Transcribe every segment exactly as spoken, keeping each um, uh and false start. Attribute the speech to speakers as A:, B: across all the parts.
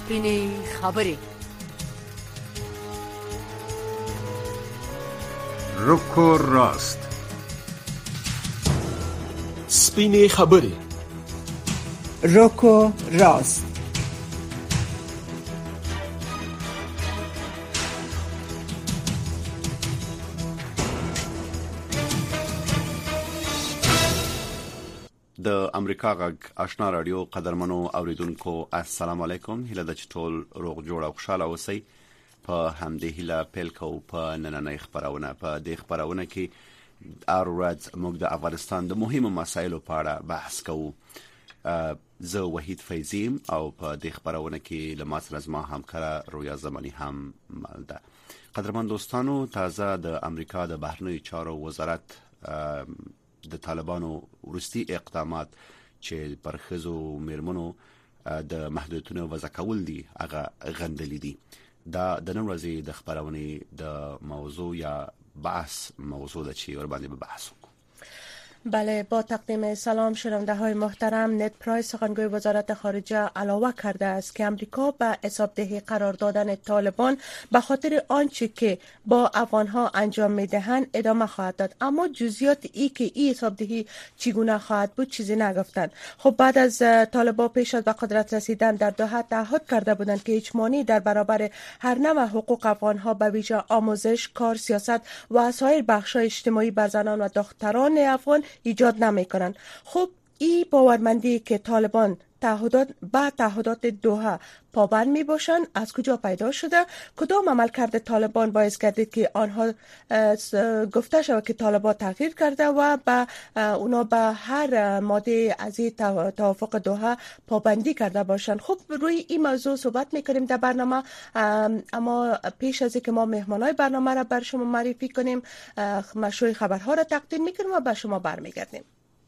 A: سپینې خبرې.
B: رکو راست.
C: سپینې خبرې.
D: رکو راست.
E: د امریکا غږ آشنا رادیو قدرمنو اوریدونکو السلام علیکم. هیله د چټول روغ جوړ او خوشاله اوسئ. په همدې هیله پیل کوو په نننۍ خبرونه. په دې خبرونه کې هر ورځ موږ د افغانستان د مهمو مسایلو په اړه بحث کوو. زه وحید فیضیم او په دې خبرونه کې له ما سره زما همکاره رویا زمانی هم مل ده. قدرمن دوستانو، تازه د امریکا د بهرنیو چارو وزارت د طالبانو وروستي اقدامات چې پر ښځو میرمنو د محدودیتونو وضع کول دي هغه غندلي دي. دا د نن ورځې د خبرونې د موضوع یا بحث موضوع ده چې ور باندې به بحث وکړو.
F: بله، با تقدیم سلام شنونده های محترم، نت پرایس سخنگوی وزارت خارجه علاوه کرده است که امریکا به حسابدهی قرار دادن طالبان به خاطر آنچه که با افغانها انجام میدهند ادامه خواهد داد، اما جزئیات ای که این حسابدهی چگونه خواهد بود چیزی نگفتند. خب بعد از طالبان پیش از به قدرت رسیدن در دوحه تعهد کرده بودند که هیچ مانعی در برابر هر نوع حقوق افغانها به ویژه آموزش، کار، سیاست و سایر بخش‌های اجتماعی بر زنان و دختران افغان ایجاد نمی کنند. خب این باورمندی که طالبان تعهدات با تعهدات دوحه پابند می باشند از کجا پیدا شده؟ کدام عملکرد طالبان باعث کرده که آنها گفته شود که طالبان تغییر کرده و به اونا به هر ماده از این توافق دوحه پابندی کرده باشند؟ خب روی این موضوع صحبت میکنیم در برنامه، اما پیش از اینکه ما مهمانای برنامه را بر شما معرفی کنیم مشروع خبرها را تقدیم میکنیم و به شما برمیگردیم.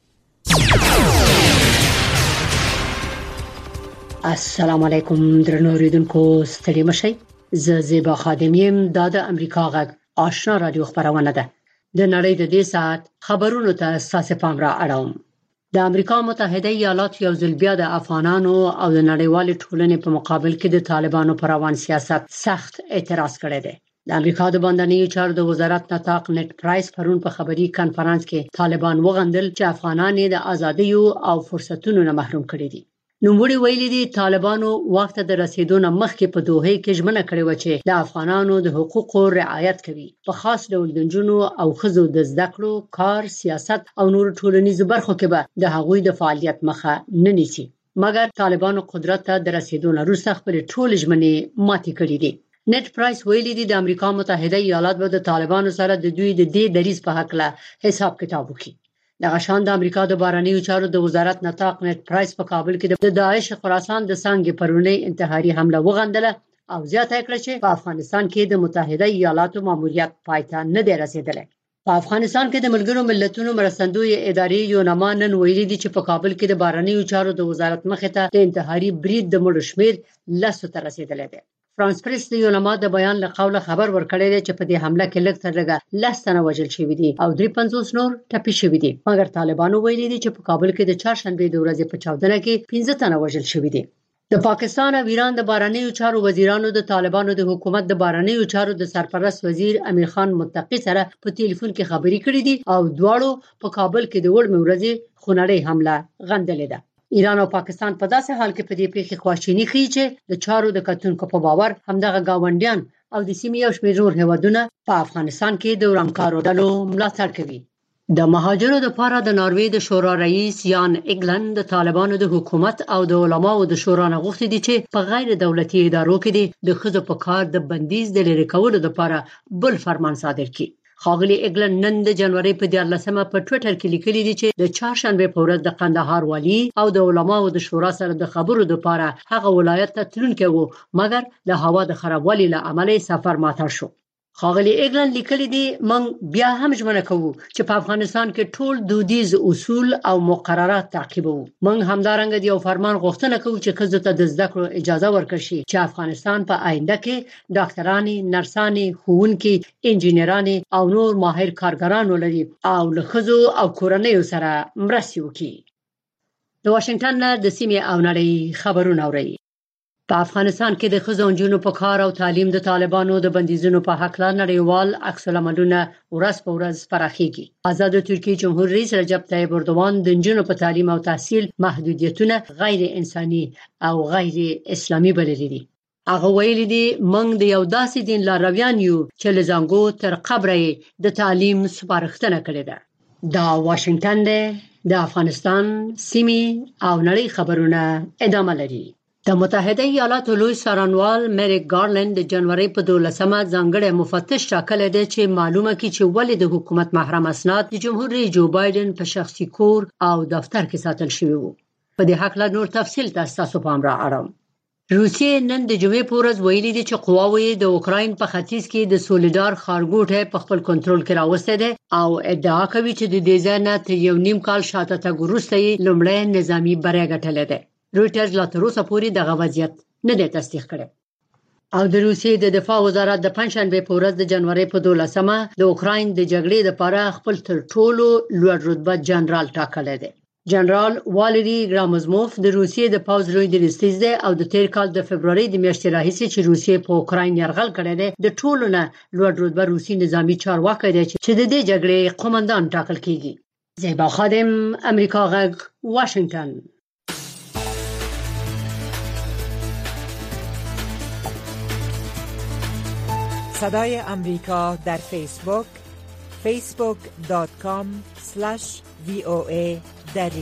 G: السلام علیکم درنو اوریدونکو، ستړي مشئ. زه زیبا خادمیم. دا د امریکا غږ آشنا رادیو خبرونه ده. د نړۍ د دې ساعت خبرونو ته ستاسو پام را اړوم. د امریکا متحده ایالات یو ځل بیا د افغانانو او د نړیوال ټولنې په مقابل کې د طالبانو پر روان سیاست سخت اعتراض کړی دی. د امریکا د بندنیو چارو د وزارت نطاق نت پرایس پرون په خبري کانفرنس کې طالبان وغندل چې افغانان د ازادۍ او فرصتونو نه محروم کړي دي. نوموړي ویلي دي طالبانو وخت د رسیدو نه مخکې په دوحه کې ژمنه کړې و چې د افغانانو د حقوقو رعایت کوي، په خاص ډول د نجونو او ښځو د زده کړو، کار، سیاست او نور ټولنیزو برخو کې به د هغوی د فعالیت مخه نه نیسي. مګر طالبانو قدرت ته د رسیدو نه وروسته خپل ټول ژمنې ماتې کړې دي. نت پرایس ویلي دي د امریکا متحده ایالات به د طالبانو سره د دوی د دې دریځ په حق له حساب کتاب وکړي. دغه شان د امریکا د بهرنیو چارو د وزارت نطاق نت پرایس په کابل کې د داعش خراسان د څنګه پرونی انتحاري حمله وغندله او زیاته کړه چې په افغانستان کې د متحده ایالاتو ماموریت پایته نه دی رسیدلی. په افغانستان کې د ملګرو ملتونو مرستندوی ادارې یوناما نن ویلي دي چې په کابل کې د بهرنیو چارو د وزارت مخې ته د انتحاري برید د مړو شمیر لسو ته رسیدلی دی. فرانس پریس د یوناما د بیان له قوله خبر ورکړی دی چې په دې حمله کې لږ تر لږه لس تنه وژل شوي دي او درې پنځوس نور ټپي شوي دي. مګر طالبانو ویلي دي چې په کابل کې د چهارشنبې د ورځې په چاودنه کې پنځه تنه وژل شوي دي. د پاکستان او ایران د بهرنیو چارو وزیرانو د طالبانو د حکومت د بهرنیو چارو د سرپرست وزیر امیر خان متقی سره په ټلیفون کې خبرې کړې دي او دواړو په کابل کې د وړمې ورځې خونړۍ حمله غندلې ده. ایران او پاکستان په داسې حال کې په دې پیښې خواشیني ښیي چې د چارو د کتونکو په باور همدغه گاونډیان او د سیمې یو شمېر نور هیوادونه په افغانستان کې د ورانکارو ډلو ملاتړ کوي. د مهاجرو لپاره د ناروې د شورا رئیس یان ایګلن د طالبانو د حکومت او د علماو د شورا نه غوښتي دي چې په غیر دولتي ادارو کې د ښځو په کار د بندیز د لرې کولو لپاره بل فرمان صادر کړي. ښاغلي ایګلن نن د جنوري په دیارلسمه په ټوئیټر کې لیکلي دي چې د چهارشنبې په ورځ د قندهار والی او د علماو د شورا سره د خبرو لپاره هغه ولایت ته تلونکي وو، مګر د هوا د خرابوالي له امله سفر معطل شو. ښاغلي ایګلن لیکلي دي موږ بیا هم ژمنه کوو چې په افغانستان کې ټول دودیز اصول او مقررات تعقیبوو. موږ همدارنګه یو فرمان غوښتنه کوو چې ښځو ته د زده کړو اجازه ورکړي شي چې افغانستان په آینده کې ډاکټرانې، نرسانې، ښوونکي، انجینرانې او نور ماهر کارګران ولري او له ښځو او کورنیو سره مرسته وکړي. د واشنگټن نه د سیمې او نړۍ خبرونه اوري. په افغانستان کې د ښځو او نجونو په کار او تعلیم د طالبانو د بندیزونو په حق لا نړیوال عکس العملونه ورځ په ورځ پراخیږي. آزاد ترکیه جمهور رئیس رجب طیب اردوغان د نجونو په تعلیم او تحصیل محدودیتونه غیر انساني او غیر اسلامي بللي دي. هغه ویلي دي موږ د یو داسې دین لارویان یو چې له زنګو تر قبره د تعلیم سپارښتنه کړې ده. دا واشنگټن دی، د افغانستان سیمې او نړۍ خبرونه ادامه لري. د متحده ایالاتو لوی څارنوال میریک ګارلند د جنوري په دولسمه ځانګړی مفتش ټاکلی دی چې معلومه کړي چې ولې د حکومت محرم اسناد د جمهور رئیس جو بایدن په شخصي کور او دفتر کې ساتل شوي وو. په دې حق لا نور تفصیل تاسو پام را اړوم. روسیې نن د جمعې په ورځ ویلي دي چې قواوې د اوکراین په ختیځ کې د سولیدار ښارګوټی په خپل کنټرول کې راوستی دی او ادعا کوي چې د دې ځای نه تر یو نیم کال شاته تګ وروسته یې لومړی نظامي بری ګټلی دی. رویټرز لا تر اوسه پورې دغه وضعیت نه دی تصدیق کړی. او د روسیې د دفاع وزارت د پنځشنبه په ورځ د جنوري په دولسمه د اوکراین د جګړې لپاره خپل تر ټولو لوړ رتبه جنرال ټاکلی دی. جنرال والری ګرامزموف د روسیې د پوځ لوی درستیز دی او د تیر کال د فبرवरी د میاشتې راهیسې چې روسیې په اوکراین یرغل کړی دی د ټولو نه لوړ رتبه روسي نظامی چارواکی دی چې د دې جګړې قومندان ټاکل کیږي. زیبا خادم، امریکا غږ، واشنگټن.
A: صدای امریکا در فیسبوک فیسبوک دات کام اسلش وی او ای دری.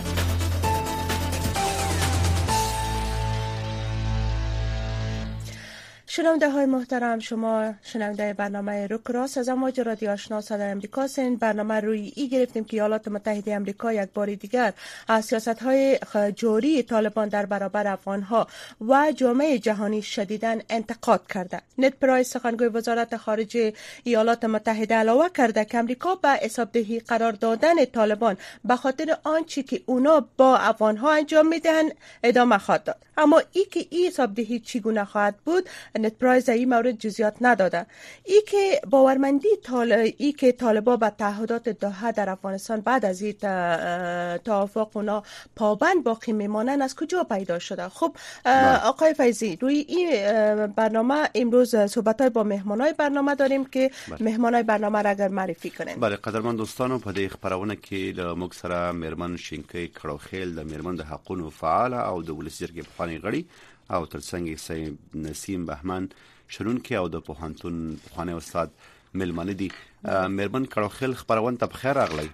F: شنونده های محترم، شما شنونده برنامه روک راست از امواج رادیو آشنا صدای امریکا هستین. برنامه روی ای گرفتیم که ایالات متحده امریکا یک بار دیگر از سیاست های جاری طالبان در برابر افغان ها و جامعه جهانی شدیداً انتقاد کرده. نت پرایس سخنگوی وزارت خارجه ایالات متحده علاوه کرده که امریکا به حسابدهی قرار دادن طالبان به خاطر آنچه که اونا با افغان ها انجام میدهند ادامه خواهد داد. اما ای که این حسابدهی چگونه خواهد بود نت پرایس در این مورد جزئیات نداده. ای که باورمندی طالب ای که طالبان به تعهدات دوحه در افغانستان بعد از این توافق اونا پابند باقی میمانند از کجا پیدا شده؟ خب آقای فیضی، روی این برنامه امروز صحبت‌های با مهمانای برنامه داریم که مهمانای برنامه را اگر معرفی کنین.
E: بله قدرمن دوستانو، په دې خبرونه کې د موږ سره میرمن شینکۍ کړوخیل د میرمن د حقوقو فعال او د ولس جرګې پخوانی غړي او ترڅنګ سید نسیم بهمن شرونکي او د پوهنتون پخوانی استاد ملمنه دي. میرمن کړوخیل خبرونه ته بخیر راغلی.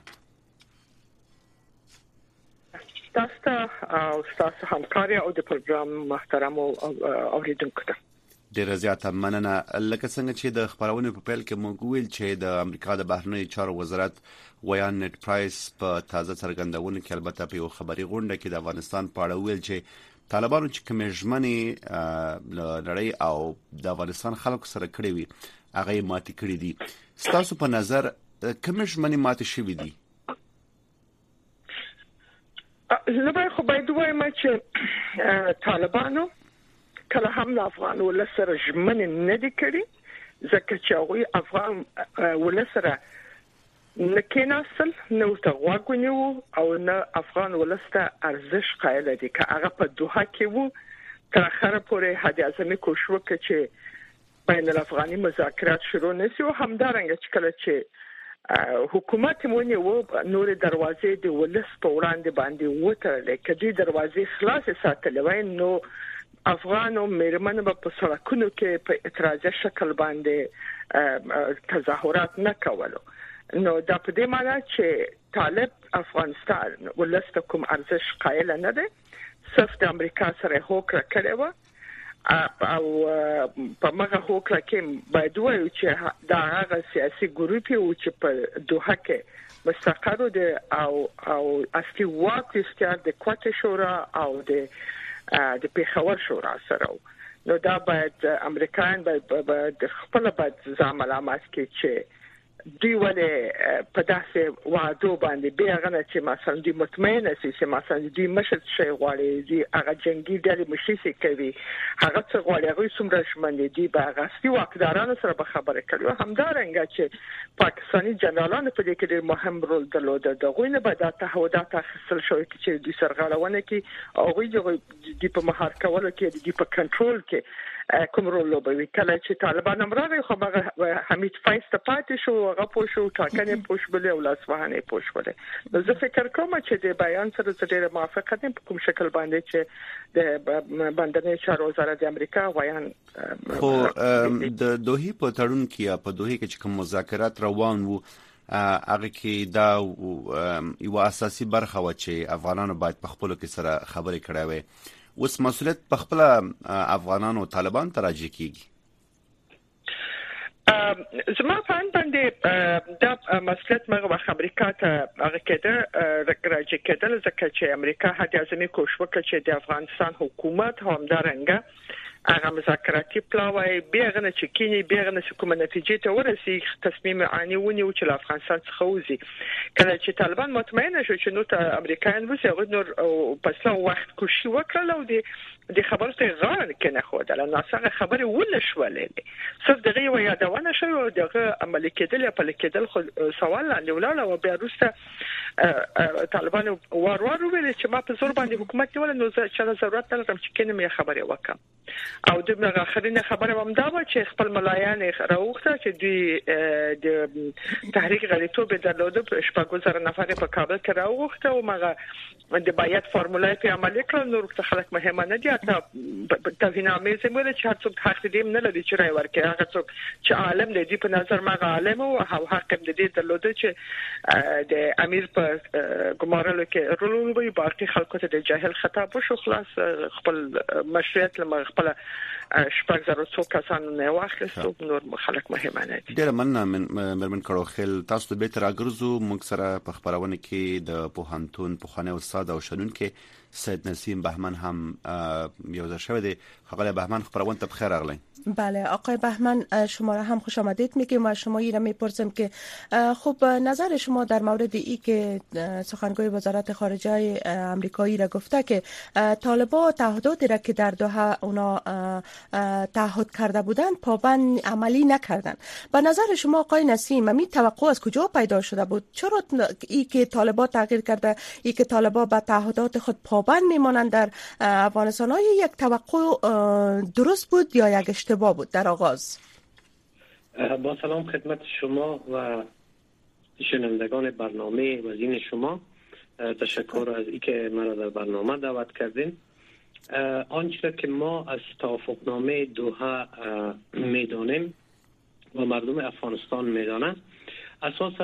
D: تاسو او تاسو همکاري او د پروګرام محترم او اوریدونکو ته
E: ډیره زیاته مننه. لکه څنګه چې د خبرونې په پیل کې موږ ویل چې د امریکا د بهرنی چارو وزارت ویان نت پرایس په تازه څرګندونه کې البته په خبري غونډه کې د افغانستان په اړه ویل چې طالبانو چې کومې ژمنې لړۍ او د افغانستان خلکو سره کړې وي هغه ماتې کړې دي. ستاسو په نظر کومې ژمنې ماتې شوې دي؟
D: زه به خو باید وایم چې طالبانو کله هم د افغان ولس سره ژمنې نه دي کړې، ځکه چې هغوی افغان ولس سره نه کېناستل، نه ورته غوږ ونیو او نه افغان ولس ته ارزښت قایل دي. که هغه په دوحه کې وو تر اخره پورې هادي اعظمي کوشش وکړ چې بین الافغاني مذاکرات شروع نشي او همدارنګه چې کله چې حکومت مونږ وو نور دروازې د ولس په وړاندې باندې وترلې، کدي دروازې خلاص ساتلې وای نو افغانو میرمن په سړکونو کې په اعتراضي شکل باندې تظاهرات نه کولو. نو دا په دې معنی چې طالب افغانستان ولسته کوم ارزښت قایل نه دی، صرف د امریکا سره هوکړه کړې و او په مغه هوکړه کې باید وایو چې دا هغه سیاسي ګروپ یو چې په دوحه کې مستقر دي او او اصلي واک استیار د کوټه شورا او د د پیښور شورا سره. نو دا باید امریکایان باید خپل باید ځامل عامات کې چې دی ولې په داسې وعدو باندې بیا غنه چې مثلا دی مطمئن سي چې مثلا دی مشر شي غواړي دی هغه جنگي ډلې مشي کوي هغه څه غواړي هغه څومره شمن دي به غاستي واکدارانو سره به خبرې کوي همدارنګه چې پاکستاني جنرالانو په دې کې ډېر مهم رول درلود دغه نه به د تعهدات اخیستل شوی چې د سرغړونه کې او د په مهار کولو کې د په کنټرول کې کوم رول لوبوي کله چې طالبان امرغه خو هغه حمید فیض ته پاتې شو هغه پوښو ټاکنې پوښبلې او لاسوهانه پوښبلې نو زه فکر کوم چې د بیان سره ډېر موافقه دي په کوم شکل باندې چې د بندري چارو وزارت د امریکا وایان
E: خو د دوحې په تړون کې په دوحې کې چې کوم مذاکرات روان وو هغه کې دا یو اساسي برخه و چې افغانانو باید په خپل کې سره خبرې کړې وي اوس مسؤلیت په خپل افغانانو طالبان ته راځي کیږي
D: زما فهم باندې د مسؤلیت مغه امریکا ته هغه کېده راځي کېدل ځکه چې امریکا هدي اعظمي کوښښ وکړ چې د افغانستان حکومت همدارنګه هغه مذاکراتي پلاوی بیرغه چې کینی بیرغه چې کومه نتیجه ته ورسي تصمیم عانی ونی او چې افغانستان څخه وځي کله چې طالبان مطمئن شو چې نو ته امریکایان وسه نور په وخت کوشي وکړل او د د خبرو ته غاړه کې نه خو د ناسغه خبره ول شولې صرف دغه یو یادونه شو دغه عملي کېدل په لیکدل خو سوال لاندې ولاړ او بیا وروسته طالبان وار وار ویل چې ما په زور باندې حکومت نیول نو چې ضرورت نه لرم چې کینه مې خبره وکم او د موږ اخرینه خبره هم دا و چې خپل ملایان راوخته چې دوی د تحریک غریتوب درلود په شپږ زره نفر په کابل کې راوخته او موږ د بیات فرمولای په عمل کړل نور څه خلک مهمه نه دي ته تفهیمامه زموږ چې هر څوک حق دې نه لري چې راي ورکړي هغه څوک چې عالم دی په نظر ما عالم او حق دې درلود چې د امیر په ګمارلو کې رول وي باقي خلکو ته د جاهل خطاب وشو خلاص خپل مشروعیت لمر خپل شپږ زره څو کسانو نه واخلستو نور خلک مهمه نه دي
E: ډېر مننه من مرمن کړو خل تاسو به تر اگرزو موږ سره په خبرونه کې د پوهنتون پوخانه استاد او شنن کې سید نسیم بهمن هم یو ځای شوی دی خپل بهمن خبرونه ته بخیر اغلی
F: بله آقای بهمن شما را هم خوش آمدید میگیم و شما را میپرسم که خب نظر شما در مورد ای که سخنگوی وزارت خارجه امریکایی را گفته که طالبان تعهداتی را که در دوحه اونا تعهد کرده بودند پابند عملی نکردند به نظر شما آقای نسیم می توقع از کجا پیدا شده بود چرا ای که طالبان تغییر کرده ای که طالبان به تعهدات خود پابند میمانند در افغانستان های یک توقع درست بود یا یک اشتباه بود در آغاز؟
H: با سلام خدمت شما و شنوندگان برنامه و زین شما تشکر از اینکه مرا در برنامه دعوت کردین. آنچه که ما از توافقنامه دوحه میدانیم و مردم افغانستان میدانند اساساً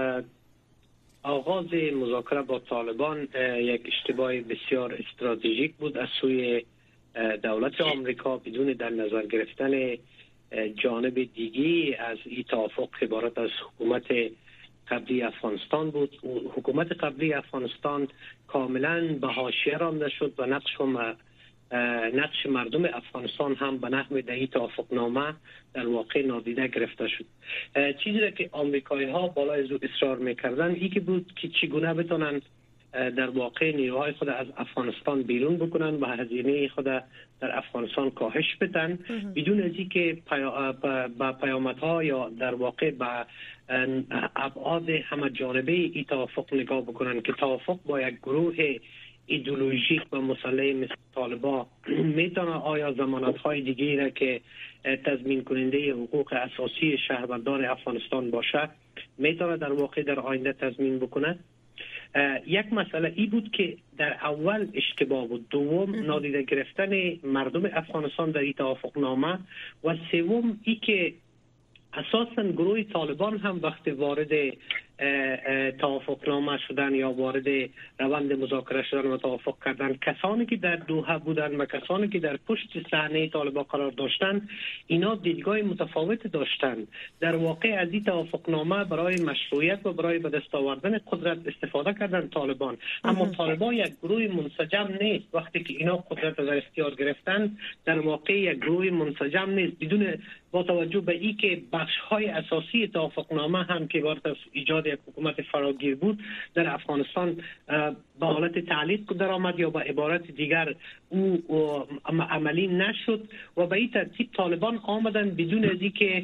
H: آغاز مذاکره با طالبان یک اشتباه بسیار استراتژیک بود از سوی دولت آمریکا بدون در نظر گرفتن جانب دیگی از این توافق عبارت از حکومت قبلی افغانستان بود. حکومت قبلی افغانستان کاملا به حاشیه رانده شد و نقش هم نقش مردم افغانستان هم به نحو در این توافقنامه در واقع نادیده گرفته شد. چیزی را که آمریکایی ها بالای زو اصرار میکردن این که بود که چگونه بتونن در واقع نیروهای خود از افغانستان بیرون بکنن و هزینه خود در افغانستان کاهش بدن بدون از اینکه با پیامدها یا در واقع با ابعاد همه جانبه این توافق نگاه بکنن که توافق با یک گروه ایدئولوژیک و مسلح مثل طالبان میتونه آیا ضمانت‌های دیگری را که تضمین کننده حقوق اساسی شهروندان افغانستان باشه میتونه در واقع در آینده تضمین بکنه. یک مسئله ای بود که در اول اشتباه بود، دوم نادیده گرفتن مردم افغانستان در این توافقنامه و سوم ای که اساساً گروه طالبان هم وقت وارد توافقنامه شدن یا وارد روند مذاکره شدن و توافق کردن. کسانی که در دوحه بودن و کسانی که در پشت صحنه طالبان قرار داشتن اینا دیدگاه متفاوت داشتن. در واقع از این توافقنامه برای مشروعیت و برای به دست آوردن قدرت استفاده کردن طالبان، اما طالبان یک گروه منسجم نیست. وقتی که اینا قدرت در اختیار گرفتن در واقع یک گروه منسجم نیست، بدون با توجه به ای که بخش های اساسی توافقنامه هم که وارد ایجاد یک حکومت فراگیر بود در افغانستان به حالت تعلیق در آمد یا به عبارت دیگر او عملی نشد و به این ترتیب طالبان آمدن بدون از این که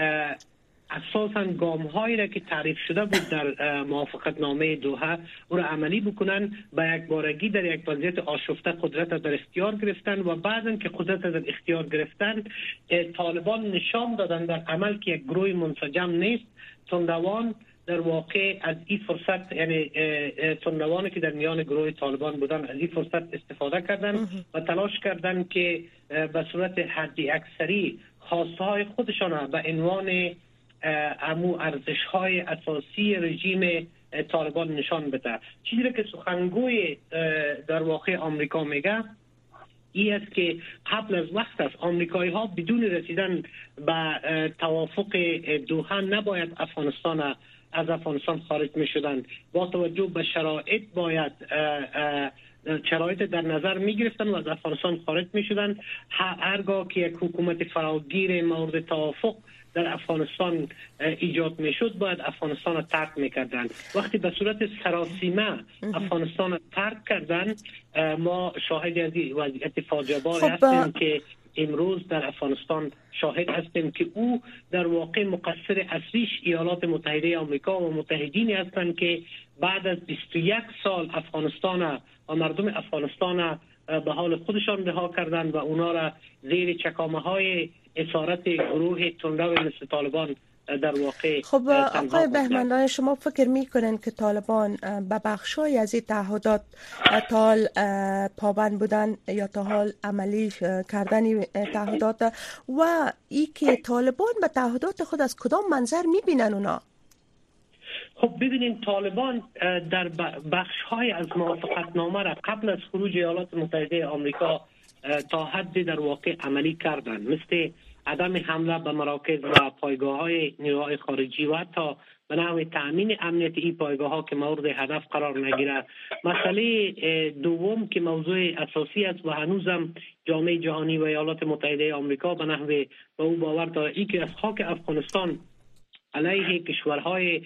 H: اساساً گام هایی را که تعریف شده بود در موافقت نامه دوحه او را عملی بکنن، به یک بارگی در یک وضعیت آشفته قدرت در اختیار گرفتن و بعداً که قدرت در اختیار گرفتن طالبان نشان دادن در عمل که یک گروه منسجم نیست. تندوان در واقع از این فرصت، یعنی تندوانی که در میان گروه طالبان بودن از این فرصت استفاده کردن و تلاش کردن که به صورت حدی اکثری خواسته های خودشان به عنوان امو ارزش های اساسی رژیم طالبان نشان بده. چیزی که سخنگوی در واقع آمریکا میگه این است که قبل از وقت است آمریکایی ها بدون رسیدن به توافق دوحه نباید افغانستان از افغانستان خارج می شدن. با توجه به شرایط باید شرایط در نظر می گرفتن و از افغانستان خارج می شدن. هرگاه که یک حکومت فراگیر مورد توافق در افغانستان ایجاد می شد باید افغانستان را ترک می کردن. وقتی به صورت سراسیمه افغانستان را ترک کردن ما شاهد از وضعیت فاجعه بار هستیم که امروز در افغانستان شاهد هستیم که او در واقع مقصر اصلیش ایالات متحده آمریکا و متحدینی هستند که بعد از بیست و یک سال افغانستان و مردم افغانستان به حال خودشان رها کردند و اونا را زیر چکامه های اسارت گروه تندرو مثل طالبان در واقع.
F: خب آقای بهمنان، شما فکر میکنین که طالبان به بخشای از این تعهدات تا حال پابند بودن یا تا حال عملی کردن تعهدات و ای که طالبان به تعهدات خود از کدام منظر میبینن اونا؟
H: خب ببینید طالبان در بخش های از موافقت نامه را قبل از خروج ایالات متحده آمریکا تا حدی در واقع عملی کردند، مثل عدم حمله به مراکز و پایگاه های نیروهای خارجی و حتی به نحو تأمین امنیت این پایگاه ها که مورد هدف قرار نگیرد. مسئله دوم که موضوع اساسی است و هنوزم جامعه جهانی و ایالات متحده آمریکا به نحو به او باور دارد این که از خاک افغانستان علیه کشورهای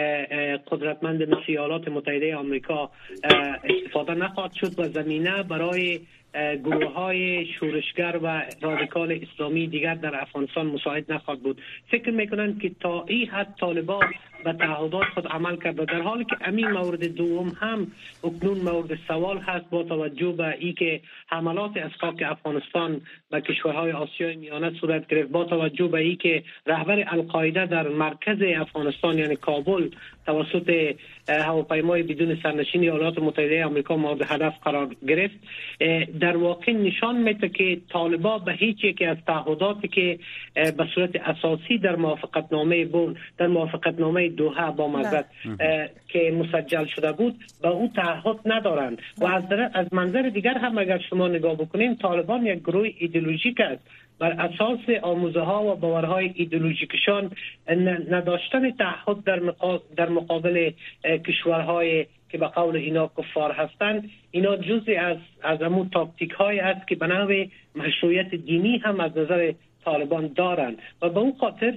H: قدرتمند مثل ایالات متحده آمریکا استفاده نخواهد شد و زمینه برای گروه های شورشگر و رادیکال اسلامی دیگر در افغانستان مساعد نخواهد بود. فکر میکنند که تا این حد طالبان به تعهدات خود عمل کرده، در حالی که همین مورد دوم هم اکنون مورد سوال هست با توجه به ای که حملات از خاک افغانستان به کشورهای آسیای میانه صورت گرفت، با توجه به ای که رهبر القاعده در مرکز افغانستان یعنی کابل توسط هواپیمای بدون سرنشین ایالات متحده آمریکا مورد هدف قرار گرفت، در واقع نشان میده که طالبان به هیچ یک از تعهداتی که به صورت اساسی در موافقت نامه بود در موافقت نامه دوحه با مزد که مسجل شده بود به او تعهد ندارند. و از, از منظر دیگر هم اگر شما نگاه بکنیم طالبان یک گروه ایدئولوژیک است، بر اساس آموزه ها و باورهای ایدئولوژیکشان نداشتن تعهد در در مقابل کشورهای که به قول اینا کفار هستند، اینا جزئی از از همون تاکتیک های است که به نحو مشروعیت دینی هم از نظر طالبان دارند. و به اون خاطر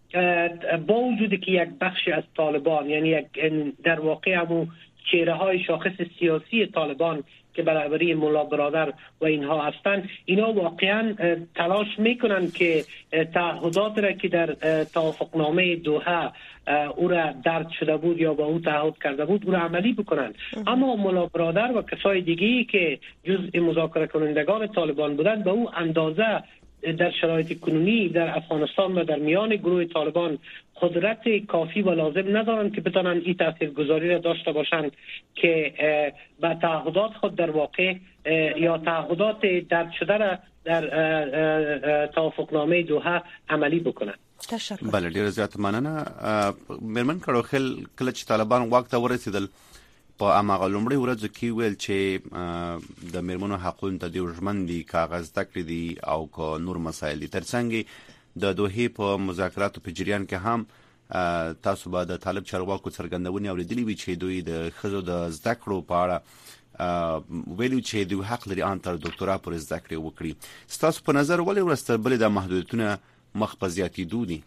H: با وجودی که یک بخشی از طالبان یعنی یک در واقع همون چهره های شاخص سیاسی طالبان که برابری ملا برادر و اینها هستند، اینا واقعا تلاش میکنن که تعهدات را که در توافقنامه دوحه او را درد شده بود یا با او تعهد کرده بود او را عملی بکنن. اما ملا برادر و کسای دیگه‌ای که جزء مذاکره کنندگان طالبان بودند به او اندازه در شرایط کنونی در افغانستان و در میان گروه طالبان قدرت کافی و لازم ندارند که بتوانند این تاثیرگذاری را داشته باشند که به تعهدات خود در واقع یا تعهدات درد شده را در توافقنامه دوحه عملی بکنند.
F: تشکر.
E: بله ډیر زیات مننه. مرمن کړو خل کله چې طالبان واک ته ورسېدل په امغه لومړی ورځ کې ویل چې د مرمنو حقوقو ته د ژوندۍ کاغذ تکړه دي او کو نور مسایل دي. ترڅنګ د دوه په مذاکراتو په جریان کې هم تاسو به د طالب چارواکو څرګندونې اوریدلې وي چې دوی د خزو د زده کړو په اړه ویلو چې دوی حق لري ان تر ډاکټرا پر زده کړې وکړي. ستاسو په نظر ولې ورسته بل د محدودیتونه مخ په زیاتېدو دي؟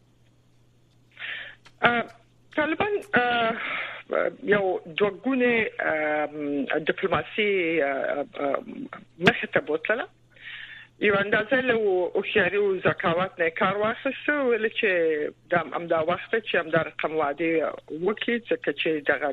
D: طالبان یو دوګونه ډیپلوماسي مخه ته بوتله، یو اندازه له اوخیاري او زکاوت نه کار واخیسته، ول چې د امدا وخت چې امدا رقم وعده وکړي چې دغه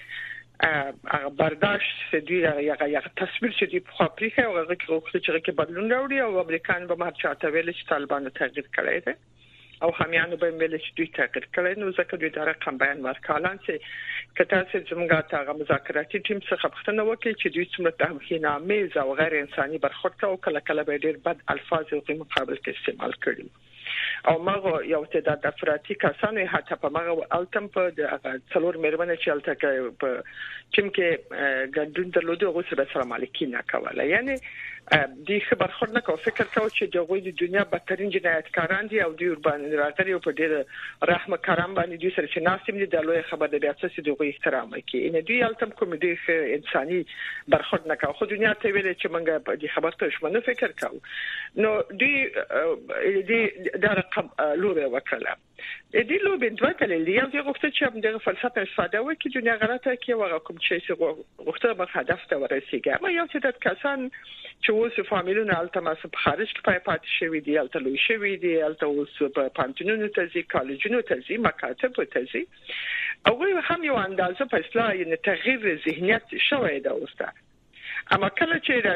D: د هغه برداشت سدي هغه یو تصویر چې په افریقا او هغه کې چې بدلون راوړي او امریکایان به مار چاته ویل چې طالبان تغییر کړی دی او همیانو به ویل چې دوی تغییر کړی نو ځکه دوی دا رقم بیان ورکالان چې کته چې زموږه تاغه مذاکراتي ټیم څخه پښتنه وکړي چې دوی څومره توهینامه او غیر انساني برخورد کوي او کله کله به ډیر بد الفاظ او په مقابل کې استعمال کړي او مغه یو تعداد د افراطي کسانو حتی په مغه التم په د څلور مېرمنې چې الته په ټیم کې ګډون درلوده او سره سلام علیکم کوله. یعنی د خبر خور نه کو فکر کاوه چې دغه د دنیا بدترین جنایتکاران دي او د اوربان راغلي او په ډېر رحم کرام باندې دوی سره چې ناسم دي د لوی خبر د بیاڅه دغه احترام کوي. ان دوی التم کوم دي انساني برخورد نه کوي خو دنیا ته ویل چې موږ په دې خبر ته شمنه فکر کوو. نو دوی د دا رقم لوبه وکړه. د دې لوبې دوه کلې یو دی غوښته چې د فلسفه استفاده وکړي چې دنیا غلطه کې وغه کوم چې غوښته به هدف ته ورسیږي. ما یو څه د کسان چې اوس فامیلونه التماس په خارج کې پای پاتې شوی دی، الته لوي شوی دی، الته اوس په پانتونونو ته ځي، کالجونو ته ځي، مکاتب ته ځي او هم یو اندازه په اصلاح یې تغییر ذهنیت شوی دا اوسه. اما کله چې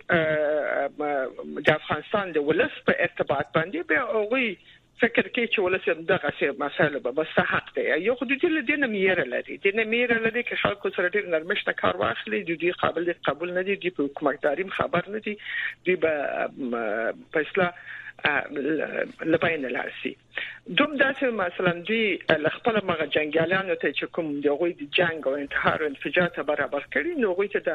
D: راځي د افغانستان د ولس په ارتباط باندې به اوغي فکر کوي چې ولس دغه څه مسایل به بس حق دی یو حدود له دینه میره لري دینه میره لري چې خلکو سره ډیر نرمښت کار واخلي د دې قابل قبول نه دي د حکومتداري خبر نه دي دی به فیصله لباین لارسي دوم داسې مثلا دی خپل مغه جنگیالانو ته چې کوم دغه د جنگ او انتحار او انفجار ته برابر کړي نو غوي ته د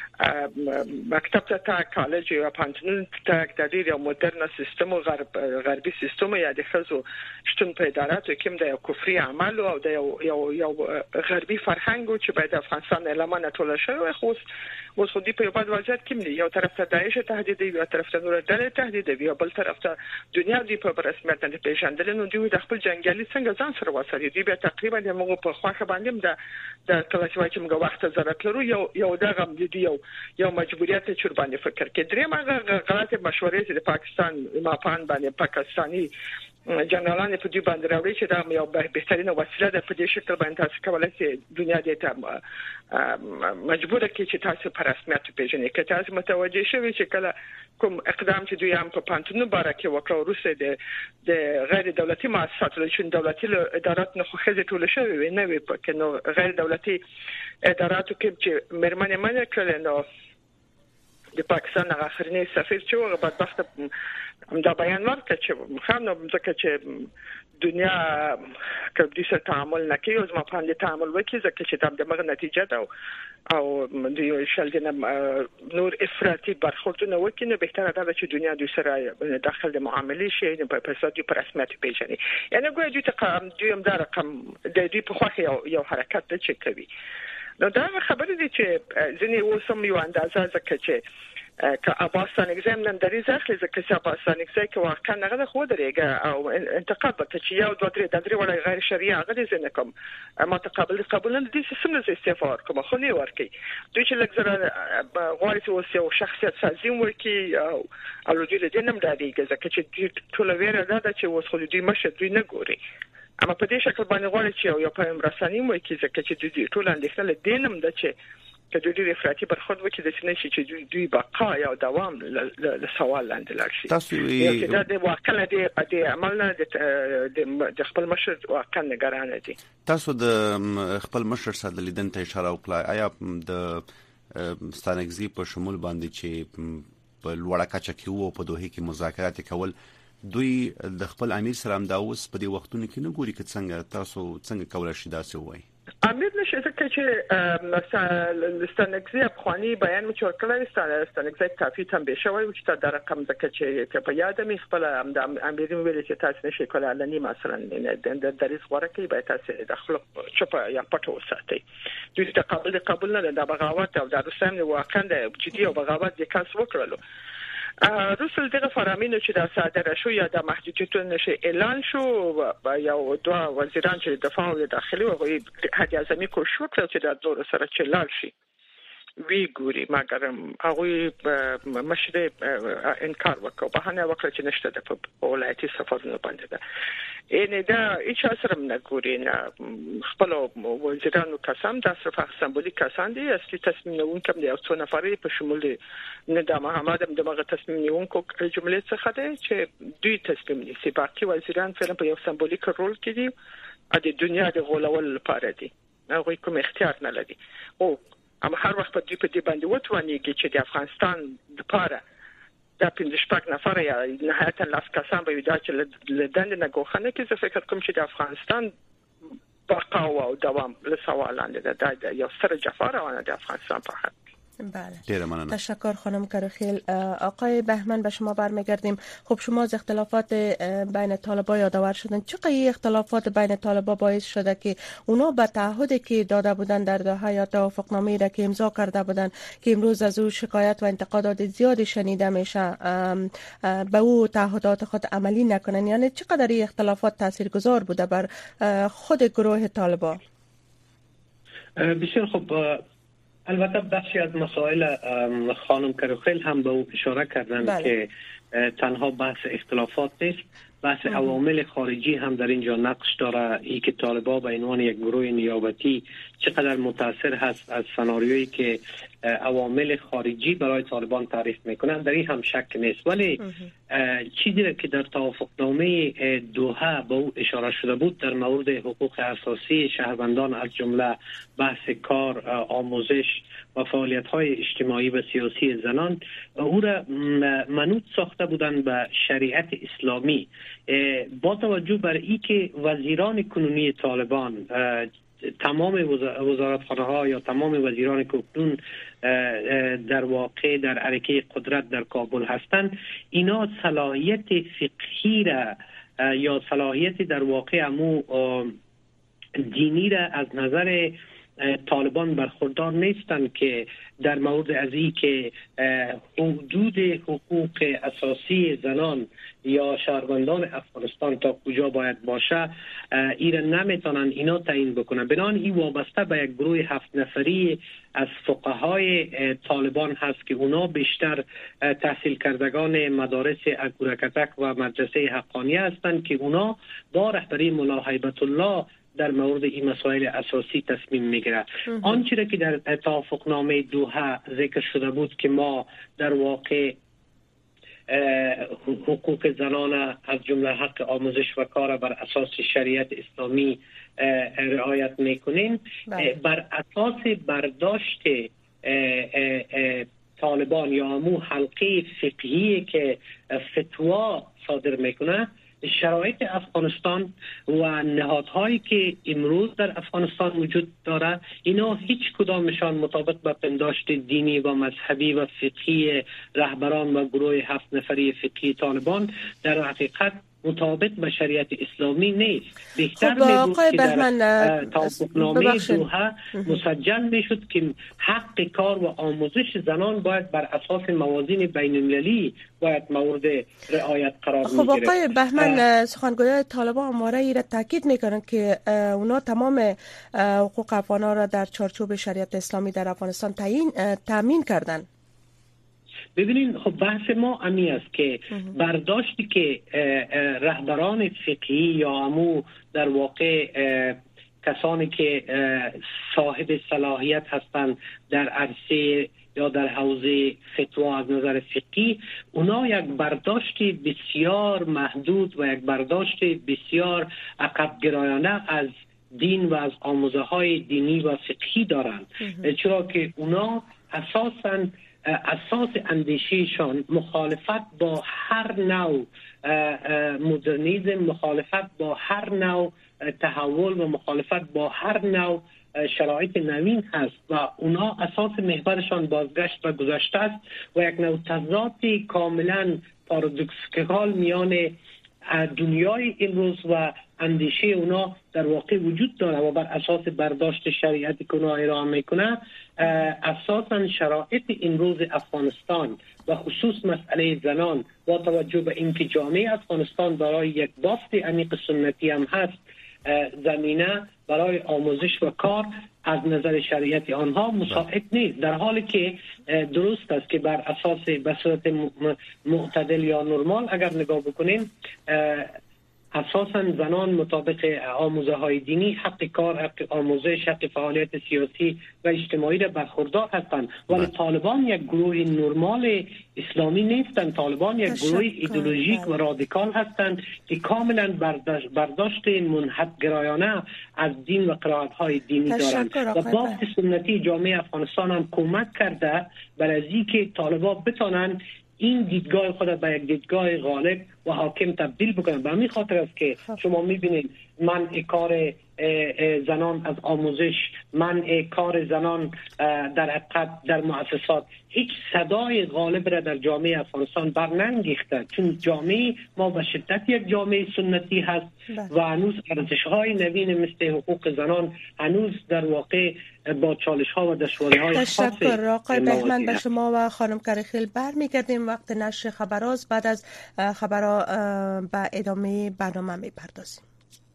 D: مکتب ته کالج او پانتون ته د ډیر مدرن سیستم او غرب غربي سیستم یا د خزو شتون په اداراتو کې د کفري عمل او د یو یو غربي فرهنګ چې باید افغانستان لمنه ټوله شوی خو اوس خو دی په یو بل وضعیت کې یو طرف ته داعش تهدید دی یو طرف ته نور ډلې تهدید دی یو بل طرف ته دنیا دی په رسمیت باندې پیژندل نو دوی د خپل جنگیالي څنګه ځان سره وسري دی به تقریبا موږ په خواخه باندې د د کلاسیوای چې موږ وخت ضرورت لرو یو یو دغه دی یو یو مجبوریت چې باندې فکر کې درې مغه غلط مشورې د پاکستان ماپان باندې پاکستاني جنرالان په دې باندې راوړي چې دا یو بهترینه وسیله ده په دې شکل باندې تاسو کولای شئ دنیا دې ته مجبور کړي چې تاسو په رسمیت پیژنئ که تاسو متوجه شوي چې کله کوم اقدام چې دوی هم په پانتونو باره کې وکړ روسي د د غیر دولتي مؤسساتو چې دولتي ادارات نه خوخه ټول شوی وي نه وي په کې نو غیر دولتي اداراتو کې چې مرمنه منه کړل نو د پاکستان هغه اخرنی سفیر چې هغه بدبخت دا بیان ورکړ چې خامنه ځکه چې دنیا کله سره تعامل نه کوي او زما په دې تعامل وکړي ځکه چې د مغه نتیجه ده او د یو شل دنه نور افراطي برخوردونه وکړي نو بهتره ده چې دنیا د سره داخل د معاملې شي په فساد پر رسمیت پیژني یعنی ګویا دوی ته دوی هم دا رقم د دې په خوخه یو یو حرکت ته چې کوي نو دا خبره دي چې ځینې اوسم یو اندازه ځکه چې که افغانستان اگزام نن درې ځخلې ځکه چې افغانستان اگزام کې واقعا نه خو درېګه او انتقاد وکړي چې یو دوه درې د درې وړ غیر شرعي هغه دي نه کوم ما تقابل قبول نه دي سیستم نه استفاده کوم خو نه ورکي دوی چې لږ غواړي چې اوس یو شخصیت سازي ورکي او او دوی له دې نم درېګه ځکه چې ټول ویره ده چې اوس خو دوی مشه دوی نه ګوري اما په دې شکل باندې غواړي چې یو په امرساني مو کې ځکه چې دوی ټول اندېښنه له دینم ده چې که دوی ډېر افراطي برخورد وکړي د سینې چې دوی دوی بقا یا دوام له سوال لاندې لاړ شي
E: تاسو
D: یې دا د واقعا د عمل نه د خپل مشر واقعا نگران دي
E: تاسو د خپل مشر سره د لیدن ته اشاره وکړه آیا د ستانګزي په شمول باندې چې په لوړه کچه کې وو په دوه کې مذاکرات کول دوی د خپل امیر سره هم دا اوس په دې وختونو کې نه ګوري چې څنګه تاسو څنګه کولای شئ داسې وایي؟
D: امیر نشه ځکه چې مثلا ستانکزی افغاني بیان مچور کړی ستانکزی کافي تنبیه شوی چې دا رقم ځکه چې په یاد مې خپل امیر ویل چې تاسو نشئ کولای علني مثلا د دریس غوړه کې به تاسو د خپل چپ یا پټو وساتئ. دوی ته قبول قبول نه د بغاوت او د رسم واقعا د جدي او بغاوت د کس وکړلو. رسل دغه فرامینو چې د صادره شو یا د محدودیتونو نشه اعلان شو یا دوه وزیران چې دفاع او داخلي او هدي اعظمي کوشش وکړ چې د دور سره چلال شي وی ګوري مګر هغه مشر انکار وکړ په هغه وخت چې نشته د ولایتي سفرونو باندې ده ان دا هیڅ اثر نه ګوري نه خپل وزیرانو قسم د صرف سمبولیک کسان دي اصلي تصمیم نیونکي دي او څو نفرې په شمول نه د محمد هم دغه تصمیم نیونکو جملې څخه ده چې دوی تصمیم نیسي باقي وزیران فعلا په یو سمبولیک رول کې دي ا د دنیا د غولول لپاره دي هغه کوم اختیار نه لري او اما هر وخت په دې په دې باندې وټوانیږي چې د افغانستان لپاره د پنځه شپږ نفر یا نهایتا لاس کسان به دا چې لدند نه غوښنه کې زه فکر کوم چې د افغانستان بقا او دوام له سوالان ده د یو سره جفار او د افغانستان په حق.
F: بله تشکر خانم کروخیل. آقای بهمن به شما برمیگردیم. خب شما از اختلافات بین طالبان یادآور شدن، چقدر اختلافات بین طالبان باعث شده که اونا به تعهدی که داده بودن در دوحه یا توافقنامه‌ای را که امضا کرده بودن که امروز از او شکایت و انتقادات زیادی شنیده میشه به او تعهدات خود عملی نکنن؟ یعنی چقدر این اختلافات تاثیرگذار بوده بر خود گروه طالبان؟
H: بسیار خوب. البته بخشی از مسائل خانم کروخیل هم به او اشاره کردن بله. که تنها بحث اختلافات نیست، بحث عوامل خارجی هم در اینجا نقش داره. ای که طالبان به عنوان یک گروه نیابتی چقدر متاثر هست از سناریویی که عوامل خارجی برای طالبان تعریف میکنن در این هم شک نیست. ولی چیزی را که در توافقنامه دوحه به او اشاره شده بود در مورد حقوق اساسی شهروندان از جمله بحث کار، آموزش و فعالیت‌های اجتماعی و سیاسی زنان، او را منوط ساخته بودند به شریعت اسلامی. با توجه بر این که وزیران کنونی طالبان تمام وزارتخانه ها یا تمام وزیران که اکنون در واقع در حرکه قدرت در کابل هستند، اینا صلاحیت فقهی را یا صلاحیت در واقع امو دینی را از نظر طالبان برخوردار نیستند که در مورد از این که حدود حقوق اساسی زنان یا شهروندان افغانستان تا کجا باید باشه ایره نمیتونن اینا تعیین بکنن. بنان این وابسته به یک گروه هفت نفری از فقهای طالبان هست که اونا بیشتر تحصیل کردگان مدارس اگورکتک و مدرسه حقانیه هستند که اونا با رهبری ملا هیبت الله در مورد این مسائل اساسی تصمیم میگیره. آنچه را که در توافقنامه دوحه ذکر شده بود که ما در واقع حقوق زنان از جمله حق آموزش و کار بر اساس شریعت اسلامی رعایت میکنیم، بر اساس برداشت طالبان یا همون حلقه فقهی که فتوا صادر میکنه، شرایط افغانستان و نهادهایی که امروز در افغانستان وجود داره اینا هیچ کدامشان مطابق با پنداشت دینی و مذهبی و فقهی رهبران و گروه هفت نفری فقهی طالبان در حقیقت مطابق به شریعت اسلامی نیست. بهتر
F: خب
H: میگوید که در توافقنامه دوحه مسجل میشد که حق کار و آموزش زنان باید بر اساس موازین بین المللی باید مورد رعایت قرار میگیره.
F: خب آقای بهمن، سخنگویان طالبان اماره ای را تاکید میکنن که اونا تمام حقوق افغانان را در چارچوب شریعت اسلامی در افغانستان تعیین تامین کردن.
H: ببینید خب بحث ما امی است که برداشتی که رهبران فقهی یا همو در واقع کسانی که صاحب صلاحیت هستند در عرصه یا در حوزه فتوا از نظر فقهی، اونا یک برداشت بسیار محدود و یک برداشت بسیار عقب گرایانه از دین و از آموزه های دینی و فقهی دارند، چرا که اونا اساساً اساس اندیشهشان مخالفت با هر نوع مدرنیسم، مخالفت با هر نوع تحول و مخالفت با هر نوع شرایط نوین هست و اونا اساس محورشان بازگشت به گذشته است و یک نوع تضاد کاملا پارادوکسیکال میان دنیای امروز و اندیشه اونا در واقع وجود داره و بر اساس برداشت شریعتی که اونا ارائه میکنه. اساسا شرایط امروز افغانستان و خصوص مسئله زنان با توجه به اینکه جامعه افغانستان برای یک بافت عمیق سنتی هم هست، زمینه برای آموزش و کار از نظر شریعتی آنها مساعد نیست، در حالی که درست است که بر اساس به صورت معتدل یا نرمال اگر نگاه بکنیم اساساً زنان مطابق آموزه های دینی حق کار، حق آموزش، حق فعالیت سیاسی و اجتماعی را برخوردار هستند، ولی طالبان یک گروه نرمال اسلامی نیستند. طالبان یک گروه ایدئولوژیک و رادیکال هستند که کاملا برداشت منحدگرایانه از دین و قرائت های دینی دارند و بافت سنتی جامعه افغانستان هم کمک کرده برای اینکه طالبان بتانند این دیدگاه خود به یک دیدگاه غالب و حاکم تبدیل بکنن. به همین خاطر است که شما میبینید منع کار زنان از آموزش، منع کار زنان در حقیقت در مؤسسات هیچ صدای غالب را در جامعه افغانستان برننگیخته، چون جامعه ما به شدت یک جامعه سنتی هست و هنوز ارزش‌های نوین مثل حقوق زنان هنوز در واقع با چالش‌ها و دشواری‌های خاصی.
F: تشکر آقای بهمن. به شما و خانم کریخیل برمیگردیم. وقت نشر خبراز بعد از خبرها به ادامه برنامه میپردازیم.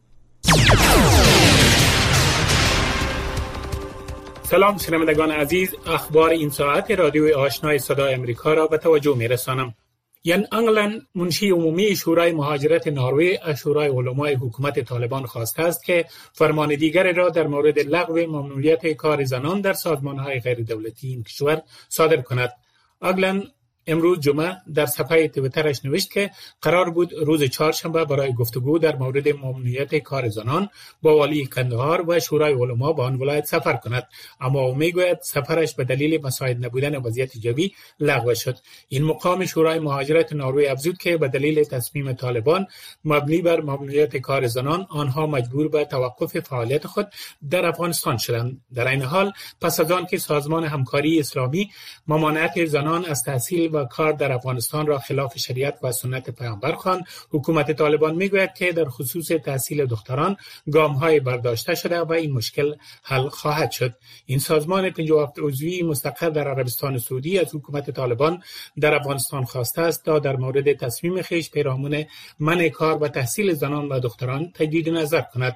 I: سلام شنوندگان عزیز، اخبار این ساعت رادیوی آشنای صدای امریکا را به توجه میرسانم. ین انگلن، منشی عمومی شورای مهاجرت نروژ از شورای علمای حکومت طالبان خواسته است که فرمان دیگر را در مورد لغو ممنوعیت کار زنان در سازمان‌های غیر دولتی این کشور صادر کند. انگلن امروز جمعه در صفحه توییترش نوشت که قرار بود روز چهارشنبه برای گفتگو در مورد ممنوعیت کار زنان با والی قندهار و شورای علما به آن ولایت سفر کند، اما او میگوید سفرش به دلیل مساعد نبودن وضعیت جوی لغو شد. این مقام شورای مهاجرت نروژ افزود که به دلیل تصمیم طالبان مبنی بر ممنوعیت کار زنان آنها مجبور به توقف فعالیت خود در افغانستان شدند. در این حال پس از آن که سازمان همکاری اسلامی ممانعت زنان از تحصیل و کار در افغانستان را خلاف شریعت و سنت پیامبر خواند، حکومت طالبان میگوید که در خصوص تحصیل دختران گام‌های برداشته شده و این مشکل حل خواهد شد. این سازمان پنجاه و هفت عضوی مستقر در عربستان سعودی از حکومت طالبان در افغانستان خواسته است تا در مورد تصمیم خویش پیرامون منع کار و تحصیل زنان و دختران تجدید نظر کند.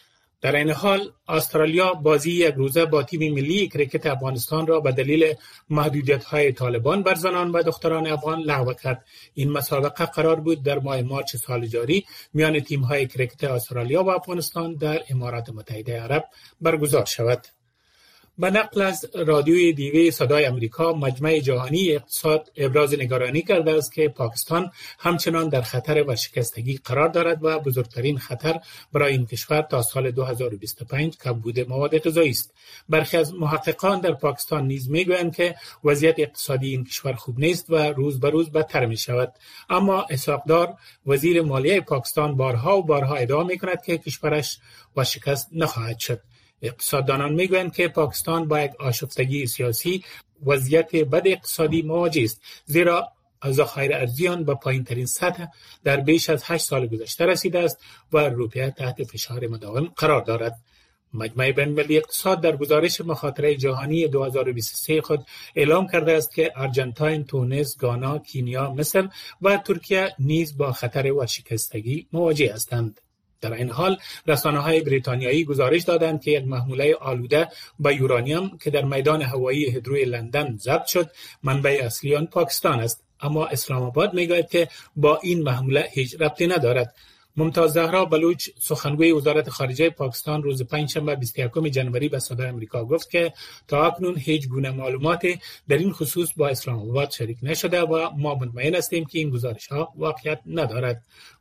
I: در این حال استرالیا بازی یک روزه با تیم ملی کرکت افغانستان را به دلیل محدودیت‌های طالبان بر زنان و دختران افغان لغو کرد. این مسابقه قرار بود در ماه مارچ سال جاری میان تیم‌های کرکت استرالیا و افغانستان در امارات متحده عرب برگزار شود. به نقل از رادیوی دیوی صدای امریکا، مجمع جهانی اقتصاد ابراز نگرانی کرده است که پاکستان همچنان در خطر ورشکستگی قرار دارد و بزرگترین خطر برای این کشور تا سال دو هزار و بیست و پنج کمبود مواد غذایی است. برخی از محققان در پاکستان نیز میگویند که وضعیت اقتصادی این کشور خوب نیست و روز به روز بدتر می شود. اما اسحاق دار، وزیر مالیه پاکستان، بارها و بارها ادعا می کند که کشورش ورشکست نخواهد شد. اقتصاددانان میگویند که پاکستان با یک آشفتگی سیاسی وضعیت بد اقتصادی مواجه است، زیرا ذخایر ارزی آن به پایین ترین سطح در بیش از هشت سال گذشته رسیده است و روپیه تحت فشار مداوم قرار دارد. مجمع بین‌المللی اقتصاد در گزارش مخاطره جهانی دو هزار و بیست و سه خود اعلام کرده است که آرژانتین، تونس، گانا، کینیا، مصر و ترکیه نیز با خطر ورشکستگی مواجه هستند. در این حال رسانه‌های بریتانیایی گزارش دادند که یک محموله آلوده با یورانیم که در میدان هوایی هیدروی لندن ضبط شد منبع اصلی آن پاکستان است، اما اسلام آباد میگوید که با این محموله هیچ ربطی ندارد. ممتاز زهرا بلوچ، سخنگوی وزارت خارجه پاکستان، روز پنجشنبه بیست و یکم ژانویه به صدای آمریکا گفت که تا اکنون هیچ گونه معلوماتی در این خصوص با اسلام آباد شریک نشده و ما مطمئن هستیم که این گزارش‌ها واقعیت ندارد.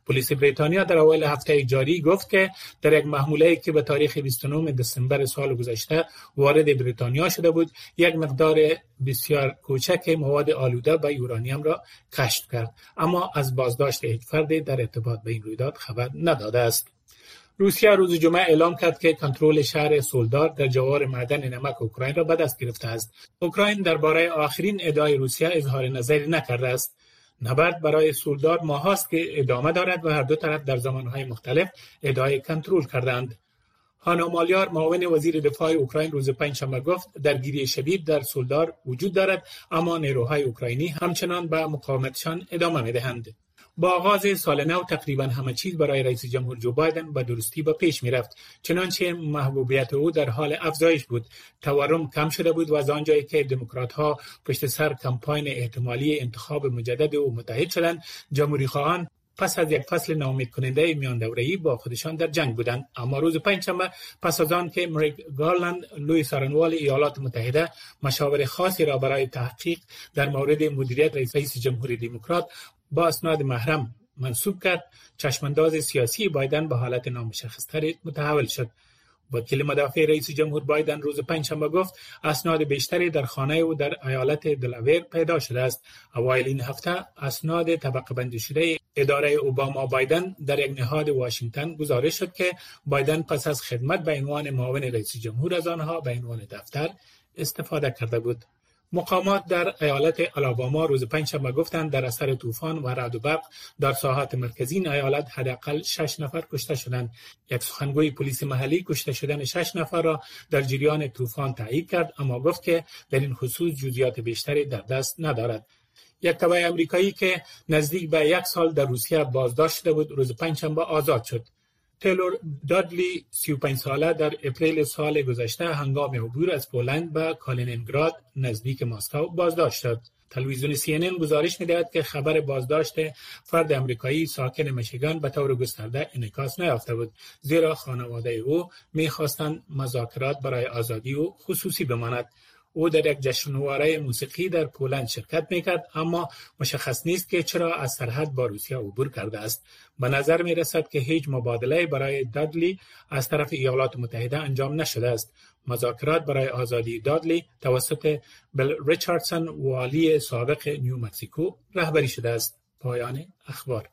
I: پلیس بریتانیا در اوایل هفته جاری گفت که در یک محموله که به تاریخ بیست و نهم دسامبر سال گذشته وارد بریتانیا شده بود، یک مقدار بسیار کوچک مواد آلوده و یورانیم را کشف کرد، اما از بازداشت هیچ فردی در ارتباط به این رویداد خبر نداده است. روسیه روز جمعه اعلام کرد که کنترل شهر سولدار در جوار معدن نمک اوکراین را به دست گرفته است. اوکراین درباره آخرین ادعای روسیه اظهار نظری نکرده است. نبرد برای سولدار ماهاست که ادامه دارد و هر دو طرف در زمانهای مختلف ادعای کنترل کردند. هانا مالیار معاون وزیر دفاع اوکراین روز پنجشنبه گفت درگیری شدید در سولدار وجود دارد، اما نیروهای اوکراینی همچنان به مقاومتشان ادامه می‌دهند. با آغاز سال نو تقریبا همه چیز برای رئیس جمهور جو بایدن به درستی به پیش می‌رفت، چنانچه محبوبیت او در حال افزایش بود. تورم کم شده بود و از آنجایی که دموکرات‌ها پشت سر کمپاین احتمالی انتخاب مجدد او متحد شدند، جمهوری‌خواهان پس از یک فصل ناامید کننده میان دوره‌ای با خودشان در جنگ بودند. اما روز پنجشنبه پس از آن که مریک گارلند، لوی سارنوال ایالات متحده، مشاور خاصی را برای تحقیق در مورد مدیریت رئیس جمهوری دموکرات با اسناد محرم منصوب کرد، چشمانداز سیاسی بایدن به حالت نامشخص‌تری متحول شد. وکیل مدافع رئیس جمهور بایدن روز پنجشنبه گفت اسناد بیشتری در خانه او در ایالت دلاویر پیدا شده است. اوایل این هفته اسناد طبقه بندی شده اداره اوباما بایدن در یک نهاد واشنگتن گزارش شد که بایدن پس از خدمت به عنوان معاون رئیس جمهور از آنها به عنوان دفتر استفاده کرده بود. مقامات در ایالت آلاباما روز پنجشنبه گفتند در اثر طوفان و رعد و برق در ساحات مرکزی این ایالت حداقل شش نفر کشته شدند. یک سخنگوی پلیس محلی کشته شدن شش نفر را در جریان طوفان تایید کرد، اما گفت که در این خصوص جزئیات بیشتری در دست ندارد. یک تبع آمریکایی که نزدیک به یک سال در روسیه بازداشت شده بود روز پنجشنبه آزاد شد. تیلور دادلی سی و پنج ساله در اپریل سال گذشته هنگام عبور از پولند به کالینینگراد نزدیک مسکو بازداشت شد. تلویزیون سی ان ان گزارش می‌دهد که خبر بازداشت فرد آمریکایی ساکن میشیگان به طور گسترده انعکاس نیافته بود، زیرا خانواده او می‌خواستند مذاکرات برای آزادی او خصوصی بماند. او در یک جشنواره موسیقی در پولند شرکت میکرد، اما مشخص نیست که چرا از سرحد با روسیه عبور کرده است. به نظر میرسد که هیچ مبادله برای دادلی از طرف ایالات متحده انجام نشده است. مذاکرات برای آزادی دادلی توسط بیل ریچاردسون، والی سابق نیو مکزیکو، رهبری شده است. پایان اخبار.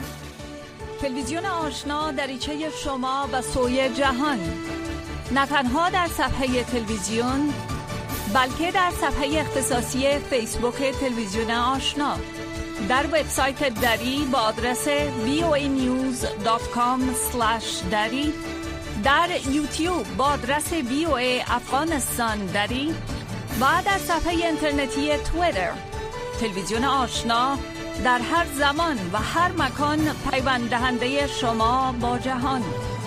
J: تلویزیون آشنا دریچه شما به سوی جهان، نه تنها در صفحه تلویزیون بلکه در صفحه اختصاصی فیسبوک تلویزیون آشنا، در وبسایت دری با آدرس وی او ای نیوز دات کام اسلش دری، در یوتیوب با آدرس وی او ای افغانستان دری و در صفحه اینترنتی توییتر. تلویزیون آشنا در هر زمان و هر مکان پیوند دهنده شما با جهان.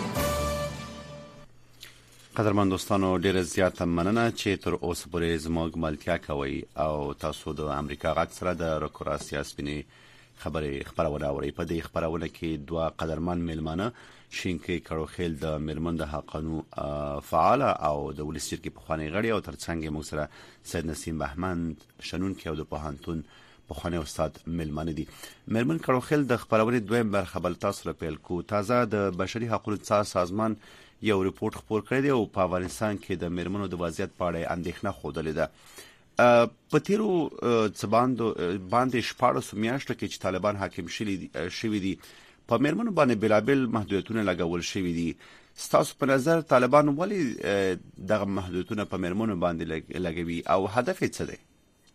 E: قدرمن دوستانو، ډیر زیات مننه چې تر اوسه پورې زموږ ملتیا کوي او تاسو د امریکا غږ سره د روکوراسیا سپینې خبرې خبرونه اورئ. په دې خبرونه کې دوه قدرمن میلمانه، شینکي کړوخیل د میرمن د حقونو فعال او د ولسمشر کې پخوانی غړي، او ترڅنګ موږ سره سید نسیم بهمن شنونکي او د پوهنتون پخوانی استاد میلمانه دي. میرمن کړوخیل د خبرونه دویم برخه بل تاسو را پیل کو. تازه د بشري حقوقو سازمان یو ریپورت خپور کړی دی او په افغانستان کې د میرمنو د وضعیت په اړه اندېښنه خوده ده. په تیرو څه باندې شپاړسو میاشتو کې چې طالبان حاکم شوي دي، په میرمنو باندې بېلابېل محدودیتونه لګول شوي دي. ستاسو په نظر طالبان ولې دغه محدودیتونه په میرمنو باندې لګوي او هدف یې څه دی؟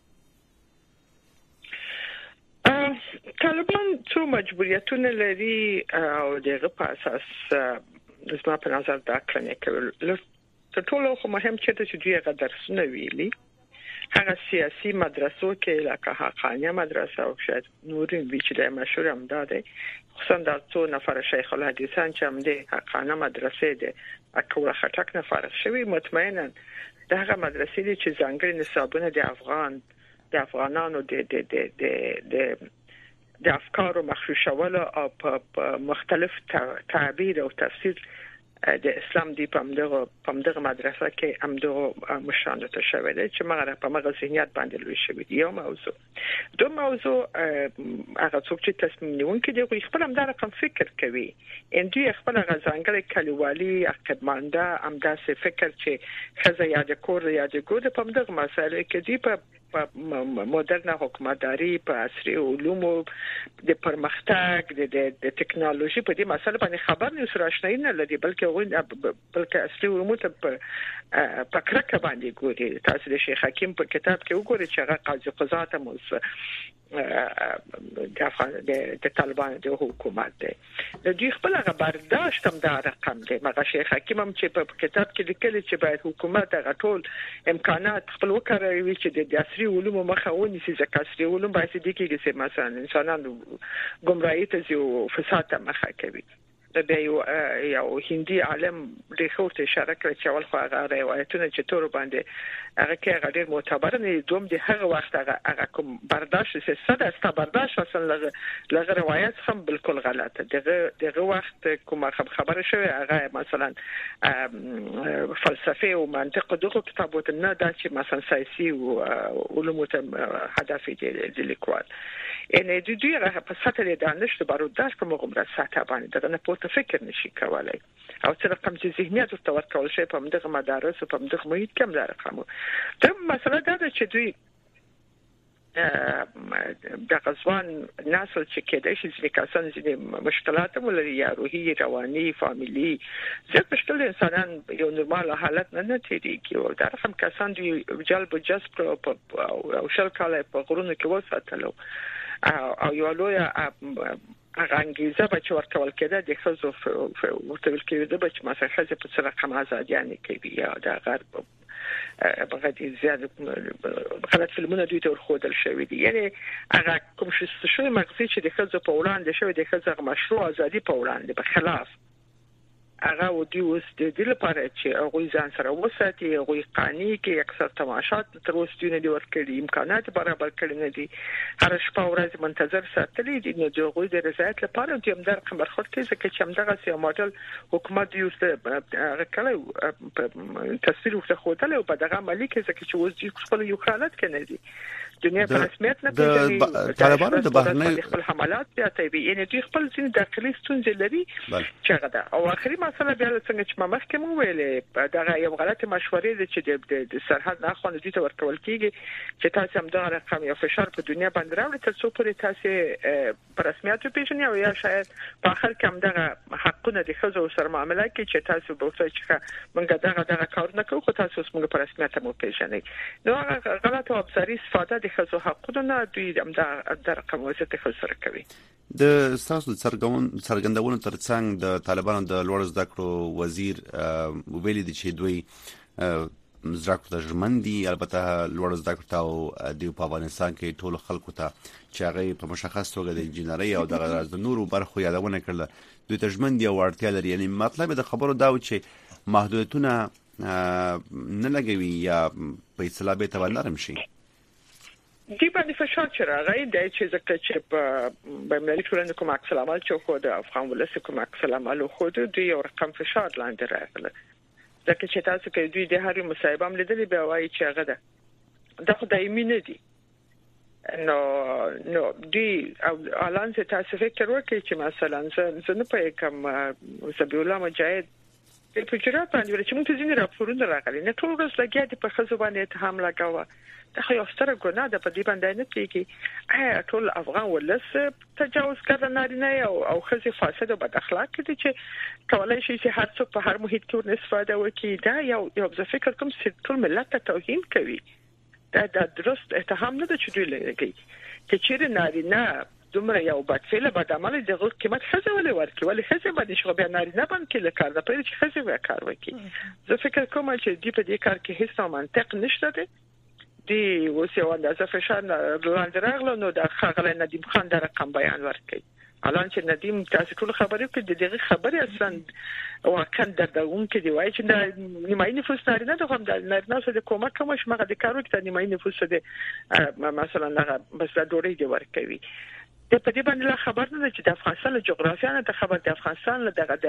D: طالبان څو مجبوریتونه لري او دغه په اساس زما په نظر دا کړنې کوي. تر ټولو خو مهم چې د دوی غ درسونه ویلي، هغه سیاسي مدرسو کې لکه حقانیه مدرسه او شاید نورین وی چې د مشهور هم داده، خصوصا د څو نفر شیخ الحدیثان چې هم د حقانه مدرسې د اکوړه خټک نفر شوی، مطمئنا دغه مدرسې دي چې ځانګړي نصابونه د افغان د افغانانو د د د د د افکارو مخشوشول او په مختلف تعبیر او تفسیر د اسلام دی په مدغه په مدغه مدرسه کې امدغه مشرانو ته شوی دی چې مغه په مغه ذهنیت باندې لوي شوی دی یو موضوع دوه موضوع هغه څوک چې تصمیم نیونکي دی خپل هم دا رقم فکر کوي ان دوی خپل غزانګړي کلیوالي عقیدمنده همداسې فکر چې خزه یا د کور یا د ګود په مدغه مسایل کې دی په مدرنه حکومتداري په عصري علومو د پرمختګ د د ټکنالوژي په دې مسله باندې خبر نه سره آشنایی نه لري بلکې غوښنه بلکې عصري علومو ته په پکړه باندې ګوري تاسو د شیخ حکیم په کتاب کې وګورئ چې هغه قاضي قضات موس د افغان د طالبان د حکومت دی د دوی خپل برداشت هم دا رقم دی مګر شیخ حکیم هم چې په کتاب کې لیکلي چې باید حکومت هغه ټول امکانات خپل وکړي چې د عصري علومو مخه ونیسي ځکه عصري علوم باید د کې چې مثلا انسانانو ګمراهي ته او فساد ته مخه کوي د یو یو هندي عالم د خوته اشاره کړې چې اول خو هغه روایتونه چې تور باندې هغه کې هغه ډېر معتبر نه دوم د هغه وخت هغه هغه کوم برداشت چې صد است برداشت اصلا لغه روایت هم بالکل غلطه دغه دغه وخت کوم خبره شوی هغه مثلا فلسفه او منطق دغه کتابونه نه دا چې مثلا سیاسي او علوم ته هدف دي لیکوال ان د دوی هغه په سطح د دانش باروداش په مغمره سطح باندې دغه نه پورته فکر نشي کولای او چې رقم چې ذهنیت او تورکول شي په مدغه مدارس او په مدغه محیط کې هم دا رقم ته مسله دا ده چې دوی د غزوان نسل چې کېدای شي چې کسان چې مشکلات ولري یا روحي رواني فاميلي چې مشکل انسانان یو نورمال حالت نه نتیریږي او دا رقم کسان دوی جلب او جذب او شل کاله په غرونو کې وساتلو او یو لوی هغه انګیزه به چې ورکول کېده د خزو ورته ویل کېده چې مثلا خزه په څه رقم آزادیانه کوي یا د غرب بغداد زیات غلط فلمونه دوی ته ورخودل شوی دي یعنی هغه کوم څه شوی مغزي چې د خزو په وړاندې شوی د خزو مشروع ازادي په وړاندې په خلاف هغه و دی اوس د دې لپاره چې هغه ځان سره وساتي هغه قانوني کې اکثر تماشات تر اوسه دي نه ورکړي امکانات برابر کړي نه دي هر شپه ورځ منتظر ساتلي دي نو د هغه د رضایت لپاره چې هم در خبر خور کې چې چې هم دغه سیاسي ماډل حکومت یو څه کله تصویر ورته خوتل او په دغه عملی کې چې اوس خپل یو حالت کې نه دي دنیا په رسمیت نه پیژني
E: طالبانو د بهرنۍ
D: خپل حملات زیاتوي یعنی دوی خپل ځین داخلي ستونزې لري چې هغه ده او اخري مسله بیا څنګه چې ما مخکې مو ویلې دغه یو غلطه مشورې ده چې د سرحد نه خو دوی ته ورکول کیږي چې تاسو هم دغه رقم یا فشار په دنیا باندې راوړي تر څو پورې تاسو په رسمیت پیژني او یا شاید په اخر کې هم دغه حقونه د خزو سره معاملې کې چې تاسو به څه چې موږ دغه دغه کار نه کوو خو تاسو موږ په رسمیت مو پیژني نو هغه غلطه ابصاري استفاده خزو حقونه دوی هم د رقم وسته خسر کوي
E: د تاسو څرګندونو ترڅنګ د طالبانو د لوړ زده کړو وزیر ویلي دي چې دوی زده کړو د ژمندي البته لوړ زده کړو او د افغانستان کې ټول خلکو ته چې هغه په مشخص توګه د انجینري او د نورو برخو یادونه کړل دوی ته ژمندي او اړتیا لري یعنی مطلب د خبرو دا و چې محدودیتونه نه لګوي یا په اصطلاح به تولرم شي
D: دی باندې فشار چې راغی د چې ځکه چې په بملي ټولنې کوم عکس العمل چې خو د افغان ولس کوم عکس العمل خو د دوی یو رقم فشار لاندې راغله ځکه چې تاسو کې دوی د هر مصايبه هم لیدلې به وایي چې هغه ده د خدای مینه دي نو نو دی الان چې تاسو فکر وکړئ چې مثلا زه نه پې کوم سبي الله مجاهد په جرات باندې چې موږ ته ځینې راپورونه راغلي نه ټول ورځ لګیا دي په خزو باندې اتهام لګاوه دا خو یو ستره ګناه ده په دې باندې نه کېږي آیا ټول افغان ولس تجاوز کړه نارینه او او خزي فاسد او بد اخلاق دي چې کولای شي چې هر څوک په هر محیط کې ورنسفاده وکړي دا یو یو ځکه فکر کوم چې ټول ملت ته توهین کوي دا د درست اتهام نه ده چې دوی لګي چې چیرې نارینه دومره یو بدفعل بد عمل دغه قیمت خزه ولې ورکړي ولې خزه باندې شغل بیا نارینه باندې کې لکار ده په چې خزه وکړي کار وکړي زه فکر کوم چې دی په دې کار کې هیڅ منطق نشته دی دی اوس یو اندازه فشار لاندې راغله نو د خغل ندیم خان د رقم بیان ورکړي الان چې ندیم تاسو ټول خبرې کوي د دغه خبرې اصلا واقعا دردون کې دی وایي چې نیمه نفوس نارینه ده هم د نارینه سره کومک کوم چې مغه د کارو کې نیمه نفوس ده مثلا هغه بس د ډوري دی ورکوي د په دې باندې خبر نه چې د افغانستان جغرافیا نه خبر د افغانستان له دغه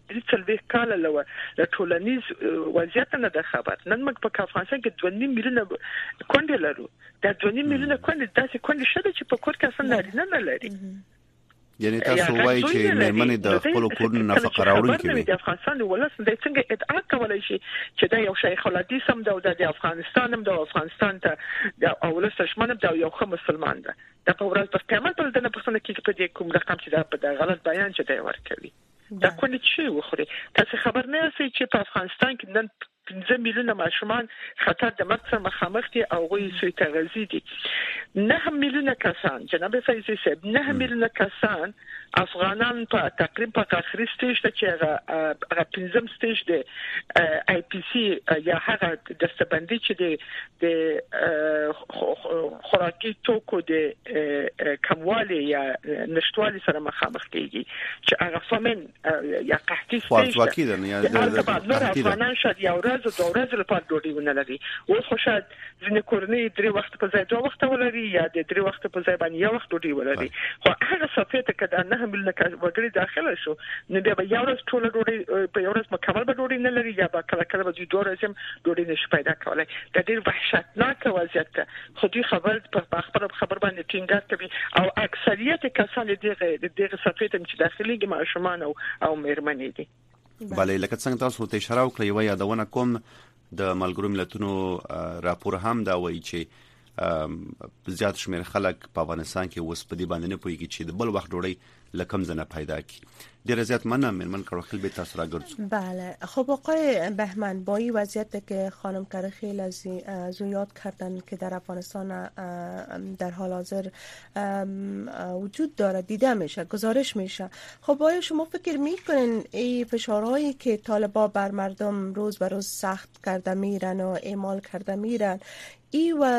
D: د څلوي کال له ټولنیز وضعیت نه د خبر نن موږ په افغانستان کې دوه نیم میلیونه کونډې لرو د دوه نیم میلیونه کونډې داسې کونډې شته چې په کور کې اصلا نارینه نه لري.
E: یعنی تاسو وایي چې مېرمنې د خپل کورونو نفقه راوړونکې وي.
D: د افغانستان ولس د څنګه ادعا کولای شي چې دا یو شیخ الحدیث هم د افغانستان هم د افغانستان ته د ولس دشمن هم د یو خو مسلمان ده. د په ورځ په قیامت پر دنه پرسنه کې په دې کوم رقم چې دا په غلط بیان چې دی ورکوي. دا کله چې وخوري تاسو خبر نه یاست چې په افغانستان کې نن پنځه میلیونه ماشومان خطر د مرګ سره مخامخ دي او غوي سوی تغذی دي. نه میلیونه کسان جناب فیضی صاحب نه میلیونه کسان افغانان په تقریبا په اخري سټیج ته چې هغه پنځم سټیج دی آی پی سی یا هغه د سبندي چې د خوراکي توکو د کموالي یا نشټوالي سره مخامخ کیږي چې هغه فمن یا قحطي
E: سټیج دی. یا
D: د افغانان شاید یو ورځ او دوه ورځې لپاره ډوډۍ ونه لري. اوس خو شاید ځینې کورنۍ درې وخت په ځای دوه وخت ولري یا د درې وخت په ځای باندې یو وخت ډوډۍ ولري. خو هغه صفته کده نه ملنه وګړي داخله شو نو بیا یو ورځ ټول ډوډۍ په یو ورځ مکمل به ډوډۍ نه لري یا به کله کله به دوه ورځې ډوډۍ نشي پیدا کولای. دا ډېر وحشتناک وضعیت ده. خو دې خبر په خبر خبر باندې ټینګار کوي او اکثریت کسان دغه دغه صفته چې داخلي ماشومان او او مېرمنې دي.
E: بله لکه څنګه تاسو ته اشاره وکړه یو یادونه کوم د ملګرو ملتونو راپور هم دا وایي چې زیات شمېر خلک په افغانستان کې اوس په دې باندې نه پوهیږي چې د بل وخت ډوډۍ لکم زنه پیدا کی. ډیر زیات منم من کارو خیلی به تاثیر گذاشت.
F: بله خب آقای بهمن با این وضعیت که خانم کرخیل از از یاد کردن که در افغانستان در حال حاضر وجود داره دیده میشه گزارش میشه خب آیا شما فکر میکنین این فشارهایی که طالبان بر مردم روز به روز سخت کرده میرن و اعمال کرده میرن ای, و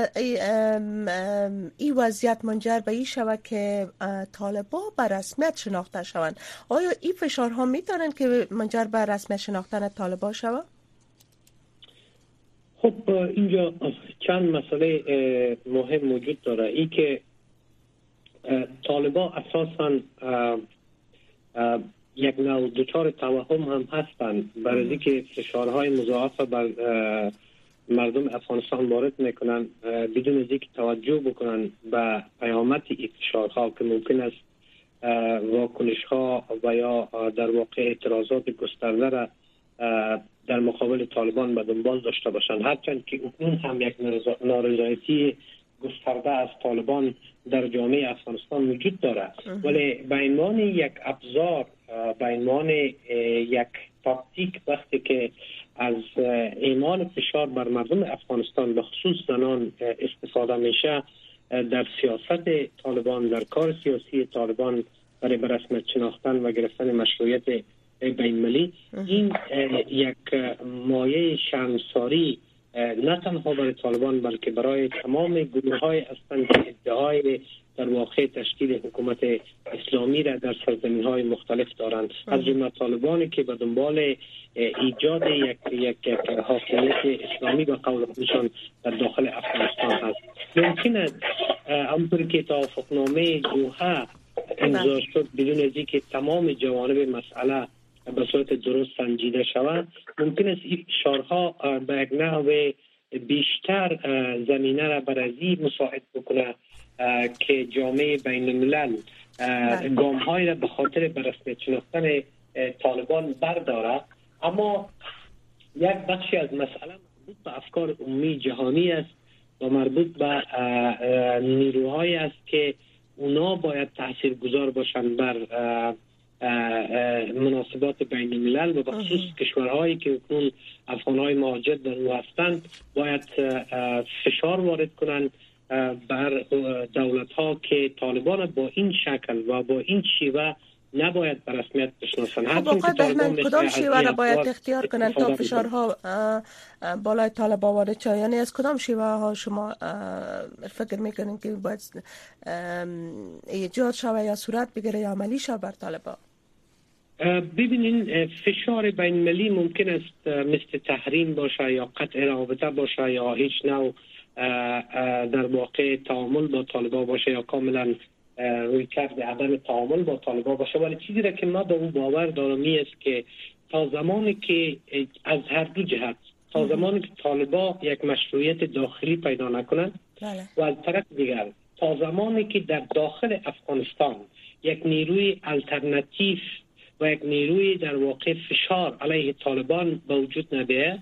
F: ای وضعیت منجر به این شود که طالبان به رسمیت شناخته شوند؟ آیا این فشارها میتونن که منجر به رسمیت شناختن طالبان شود؟
H: خب اینجا چند مسئله مهم وجود داره. ای که طالبان اساساً یک نوع دچار توهم هم هستند برای اینکه فشارهای مضاعف بر مردم افغانستان وارد میکنن بدون از اینکه توجه بکنن به پیامد این فشارها که ممکن است واکنش ها و یا در واقع اعتراضات گسترده را در مقابل طالبان به دنبال داشته باشند. هرچند که اکنون هم یک نارضایتی گسترده از طالبان در جامعه افغانستان وجود دارد، ولی به عنوان یک ابزار، به عنوان یک تاکتیک وقتی که از اعمال فشار بر مردم افغانستان به خصوص زنان استفاده میشه در سیاست طالبان، در کار سیاسی طالبان برای به رسمیت شناختن و گرفتن مشروعیت بین‌المللی، این یک مایه شرمساری نه تنها برای طالبان بلکه برای تمام گروه‌های هستند که ادعای در واقع تشکیل حکومت اسلامی را در سرزمین‌های مختلف دارند، از جمله طالبانی که به دنبال ایجاد یک یک حاکمیت اسلامی به قول خودشان در داخل افغانستان هست. ممکن است همونطور که توافقنامه دوحه امضا شد بدون از اینکه تمام جوانب مسئله به صورت درست سنجیده شود، ممکن است این فشارها به یک نحو بیشتر زمینه را برای مساعد بکنه که جامعه بین الملل گام‌های را به خاطر به رسمیت شناختن طالبان برداره. اما یک بخشی از مسئله مربوط به افکار عمومی جهانی است و مربوط به نیروهایی است که اونا باید تاثیرگذار باشند بر مناسبات بین الملل و بخصوص کشورهایی که اکنون افغانهای مهاجر در او هستند باید فشار وارد کنند بر دولت‌ها که طالبان با این شکل و با این شیوه نباید به رسمیت بشناسند.
F: خب آقای بهمن کدام شیوه را باید اختیار کنند تا فشارها بالای طالبان وارد شود؟ یعنی از کدام شیوه ها شما فکر میکنید که باید ایجاد شود یا صورت بگیره یا عملی شود بر طالبان؟
H: ببینین فشار بین المللی ممکن است مثل تحریم باشه یا قطع رابطه باشه یا هیچ نوع در واقع تعامل با طالبان باشه یا کاملا روی کرد عدم تعامل با طالبان باشه، ولی چیزی را که ما به اون باور دارم است که تا زمانی که از هر دو جهت تا زمانی که طالبان یک مشروعیت داخلی پیدا نکنند و از طرف دیگر تا زمانی که در داخل افغانستان یک نیروی الटरनेटिव و یک نیروی در واقع فشار علیه طالبان به وجود نبیه،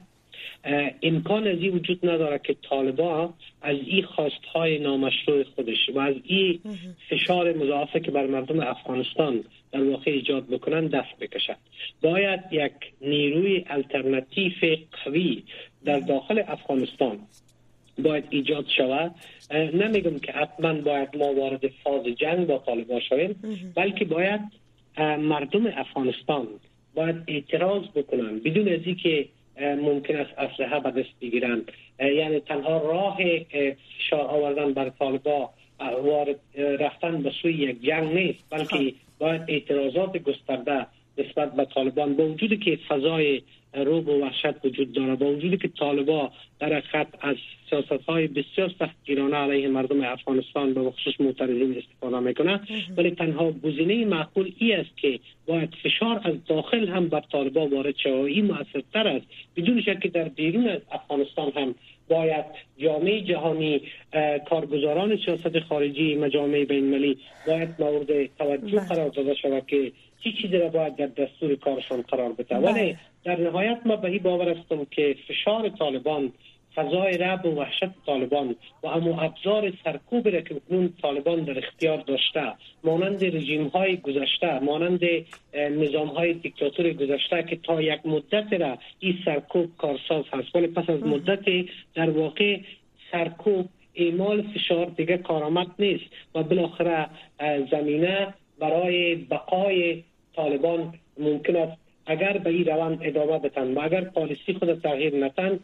H: امکان از این وجود نداره که طالبان از این خواستهای نامشروع خودش و از این فشار مضاعفه که بر مردم افغانستان در واقع ایجاد بکنن دست بکشد. باید یک نیروی الटरनेटिव قوی در داخل افغانستان باید ایجاد شود. نمیگم که حتما باید ما وارد فاز جنگ با طالبان شویم، بلکه باید مردم افغانستان باید اعتراض بکنن بدون از اینکه ممکن است اسلحه به دست بگیرن. یعنی تنها راه فشار آوردن بر طالبان وارد رفتن به سوی یک جنگ نیست، بلکه باید اعتراضات گسترده نسبت به طالبان، با وجودی که فضای رعب و وحشت وجود داره، با وجودی که طالبان در خط از سیاست‌های بسیار سختگیرانه علیه مردم افغانستان به خصوص معترضین استفاده میکنه، ولی تنها گزینه معقول ای است که باید فشار از داخل هم بر طالبان وارد شود. این مؤثرتر است. بدون شک که در بیرون از افغانستان هم باید جامعه جهانی، کارگزاران سیاست خارجی، مجامع بین‌المللی باید مورد توجه قرار داده شود که چی چیزی را باید در دستور کارشان قرار بده. ولی در نهایت ما به این باور هستم که فشار طالبان، فضای رعب و وحشت طالبان و همون ابزار سرکوبی را که اکنون طالبان در اختیار داشته، مانند رژیم های گذشته، مانند نظام های دیکتاتوری گذشته که تا یک مدت را این سرکوب کارساز هست، ولی پس از مدت در واقع سرکوب اعمال فشار دیگه کارآمد نیست و بالاخره زمینه برای بقای طالبان ممکن است اگر به این روند ادامه بدن و اگر پالیسی خود تغییر ندن،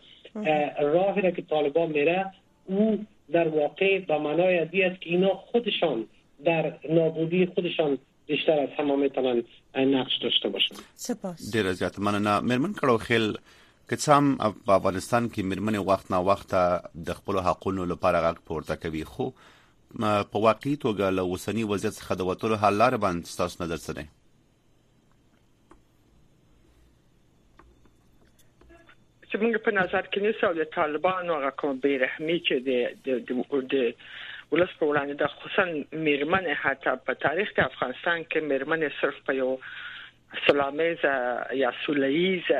H: راهی را که طالبان میره او در واقع به معنای ازی است که اینا خودشان در نابودی خودشان بیشتر از همه میتونن نقش داشته باشن.
F: سپاس.
E: ډیر زیات مننه. مرمن کړو خل که څم په افغانستان کې مرمن وخت نه وخت د خپل حقوقو لپاره غږ پورته کوي، خو په واقعي توګه له اوسنی وضعیت څخه د وټولو حل لارې باندې ستاسو نظر څه دی؟
D: چې موږ په نظر کې نیسو د طالبانو هغه کوم بیرحمي چې د د ولس په وړاندې د خصوصا میرمنې حتی په تاریخ د افغانستان کې میرمنې صرف په یو سلامیزه یا سولیزه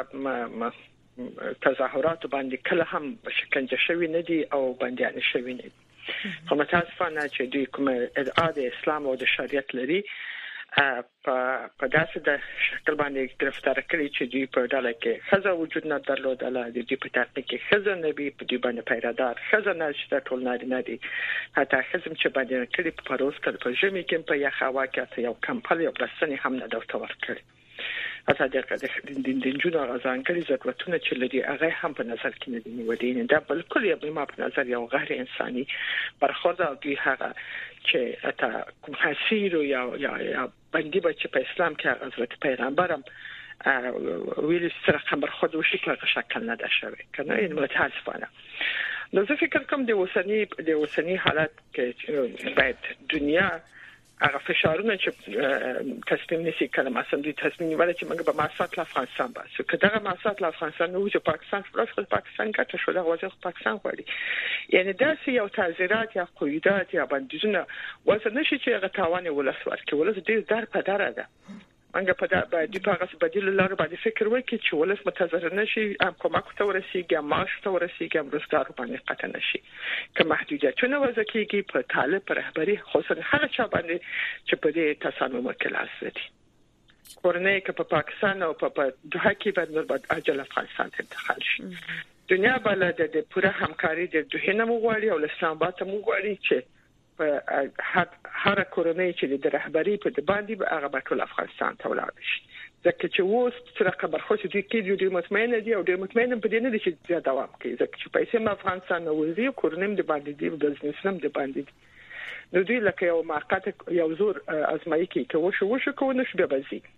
D: تظاهرات باندې کله هم شکنجه شوی نه دي او بندیان شوی نه دي. خو متاسفانه چې دوی کوم ادعا د اسلام او د شریعت لري په داسې د شکل باندې گرفتار کړي چې دوی په ډله کې خزه وجود نه درلودله، د دوی په تحقیق کې خزه نبی په دوی باندې پیرادار خزه نشته، ټول نارینه دي. حتی خزم چې باندې کړي په پروز کړ په ژمي کې په یخ هوا کې یو کمپل یو بسنی هم نه دوته ورکړي. حتی د جنونو غزانګړي ضرورتونه چې لري هغه هم په نظر کې نه دي نیولې. دا بالکل یو ما په نظر یو غیر انساني برخورد او دوی هغه چې اته کوم حسیر یا یا باندې به چې په اسلام کې حضرت پیغمبرم ویل سره خبر خود او شکل شکل نه ده شوی کنه. این متاسفانه نو زه فکر کوم د اوسنی د اوسنی حالت کې باید دنیا هغه فشارونه چې تصمیم نیسي کله مثلا دوی تصمیم نیول چې موږ به مساعات افغانستان باسو که دغه مساعات افغانستان نو چې پاکستان خلاص خود پاکستان ګټه شو دغه وځي پاکستان غواړي. یعنی داسې یو تعزیرات یا قیودات یا بندیزونه وځي نشي چې هغه تاوان ولس ورکړي. ولس ډیر در په دره ده. موږ په دې په هغه بدیل لاره باندې فکر وکړو چې ولس متضرر نشي، هم کومک ته ورسیږي، هم معاش ته ورسیږي، هم روزګار باندې قطع نشي. که محدودیتونه وضع کیږي په طالب رهبری خصوصا هغه چا باندې چې په دې تصامیم کې لاس لري. کورنۍ که په پاکستان او په دوحه کې باندې اجل افغانستان ته انتقال شي. دنیا بلد د پوره همکاري د دوحه نه مغواړي او اسلام آباد ته مغواړي چې په هر کورنۍ چې د رهبری په باندې به هغه په ټول افغانستان ته ولاړ شي. ځکه چې اوس سره خبر خو چې دوی کې دوی مطمئن دي او دوی مطمئن په دې نه دي چې دوام کوي. ځکه چې پیسې ما افغانستان نو وزي کورنۍ د باندې دی بزنس هم د باندې دي. نو دوی لکه یو موقت یو زور ازمایي کې که وشو وشو کو نه شي به بزي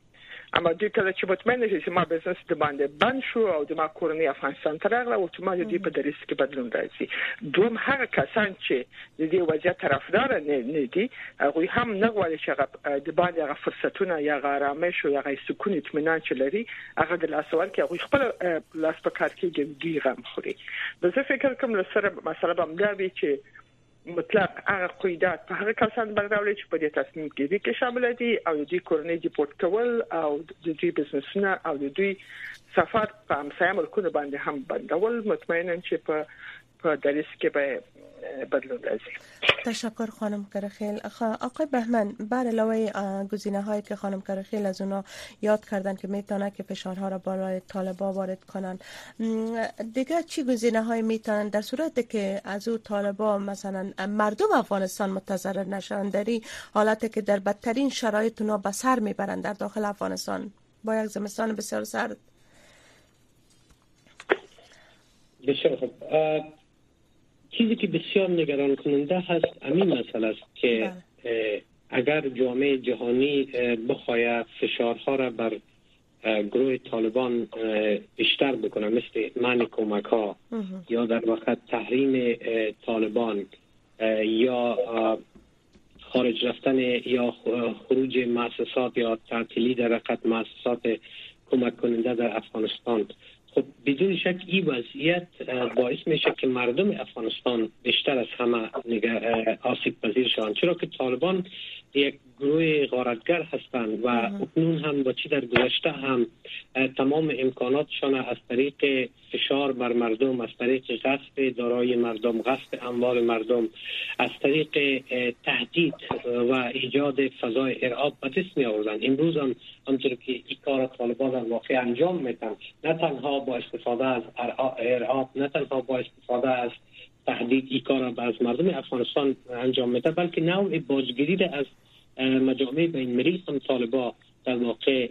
D: اما دوی کله چې مطمئن شي چې ما بزنس د باندې بند شو او د ما کورنۍ افغانستان ته راغله او چې ما دوی په دریس کې بدلون راځي. دوم هغه کسان چې د دې وضعیت طرفدار نه دي هغه هم نه غواړي چې د باندې هغه فرصتونه یا آرامش او یا سکون اطمینان چې لري هغه د لاسوال کې هغه خپل لاس په کار کې ګډي غم خوري. زه فکر کوم لسره مسله به مداوي چې مطلق هغه قیدات په هغه کسان باندې چې په دې تصمیم کې دي شامل دي او د کورنۍ دیپورت کول او د دې بزنسونه او د دوی سفر په همسایه ملکونو باندې هم بندول مطمئنن چې په په دریس کې به بدلون راځي.
F: تشکر خانم کرخیل. آقای بهمن، بر علاوه گزینه‌هایی که خانم کرخیل از اونا یاد کردن که میتونه که فشارها را بالای طالبان وارد کنن، دیگه چی گزینه‌هایی میتونن در صورتی که از او طالبان مثلا مردم افغانستان متضرر نشن، در این حالتی که در بدترین شرایط اونا به سر میبرن در داخل افغانستان با یک زمستان بسیار سرد؟
H: بسیار خوب. چیزی که بسیار نگران کننده هست همین مسئله است که اگر جامعه جهانی بخواهد فشارها را بر گروه طالبان بیشتر بکنه، مثل منع کمک ها یا در واقع تحریم طالبان یا خارج رفتن یا خروج مؤسسات یا تعطیلی در حقیقت مؤسسات کمک کننده در افغانستان، خب بدون شک این وضعیت باعث میشه که مردم افغانستان بیشتر از همه آسیب پذیر شوند، چرا که طالبان یک گروه غارتگر هستند و اکنون هم با چی در گذشته هم تمام امکاناتشان از طریق فشار بر مردم، از طریق غصب دارایی مردم، غصب اموال مردم، از طریق تهدید و ایجاد فضای ارعاب به دست می آوردند. امروز هم همونطور که این کار طالبان در واقع انجام میدن، نه تنها با استفاده از ارعاب، نه تنها با استفاده از تهدید این کار را از مردم افغانستان انجام میده، بلکه نوع بازگیری از مجامع بین‌المللی هم طالبان در واقع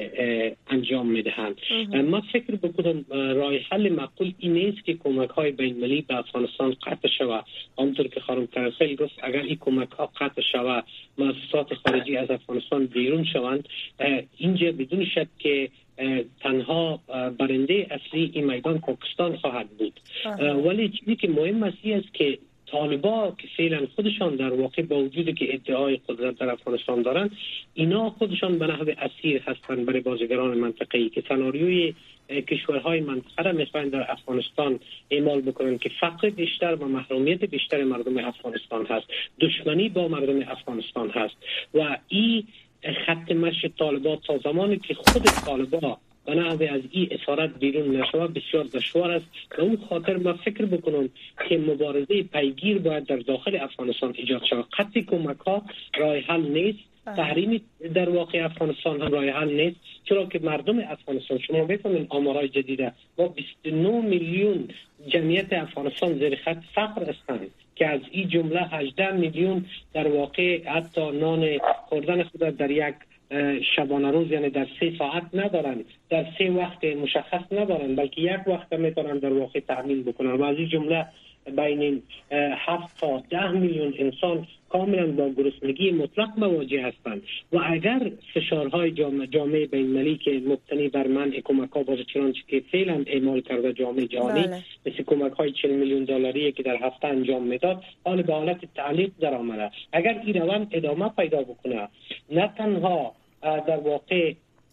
H: انجام میدهند. ما فکر بکنم راه حل معقول این نیست که کمک های بین‌المللی به افغانستان قطع شود. همونطور که خانم کرخیل گفت، اگر این کمک ها قطع شود، مؤسسات خارجی از افغانستان بیرون شوند، اینجا بدون شک که تنها برنده اصلی این میدان پاکستان خواهد بود. ولی چیزی که مهم است این است که طالبان که فعلا خودشان در واقع با وجودی که ادعای قدرت در افغانستان دارند، اینا خودشان به نحو اسیر هستند برای بازیگران منطقه‌ای که سناریوی کشورهای منطقه را میخواهند در افغانستان اعمال بکنند که فقر بیشتر و محرومیت بیشتر مردم افغانستان هست، دشمنی با مردم افغانستان هست و این خط مشی طالبان تا زمانی که خود طالبان و نحوه از این اسارت بیرون نشود بسیار دشوار است. و اون خاطر ما فکر بکنم که مبارزه پیگیر باید در داخل افغانستان ایجاد شود. قطع کمک ها راه حل نیست، تحریم در واقع افغانستان هم راه حل نیست، چرا که مردم افغانستان، شما بفهمید آمارهای جدیده، ما بیست و نه میلیون جمعیت افغانستان زیر خط فقر هستند که از این جمله هجده میلیون در واقع حتی نان خوردن خود در یک شبانه روز، یعنی در سه ساعت ندارن، در سه وقت مشخص ندارن، بلکه یک وقت میتونن در واقع تحمیل بکنن و از این جمله بین هفت تا ده میلیون انسان کاملا با گرسنگی مطلق مواجه هستند. و اگر فشارهای جامعه, جامعه بین‌المللی که مبتنی بر منع کمک‌ها باشه، چنانچه که فعلا اعمال کرده جامعه جهانی، بله. مثل کمک‌های چهل میلیون دلاری که در هفته انجام میداد، حال به حالت تعلیق در آمده. اگر این روند ادامه پیدا بکنه، نه تنها در واقع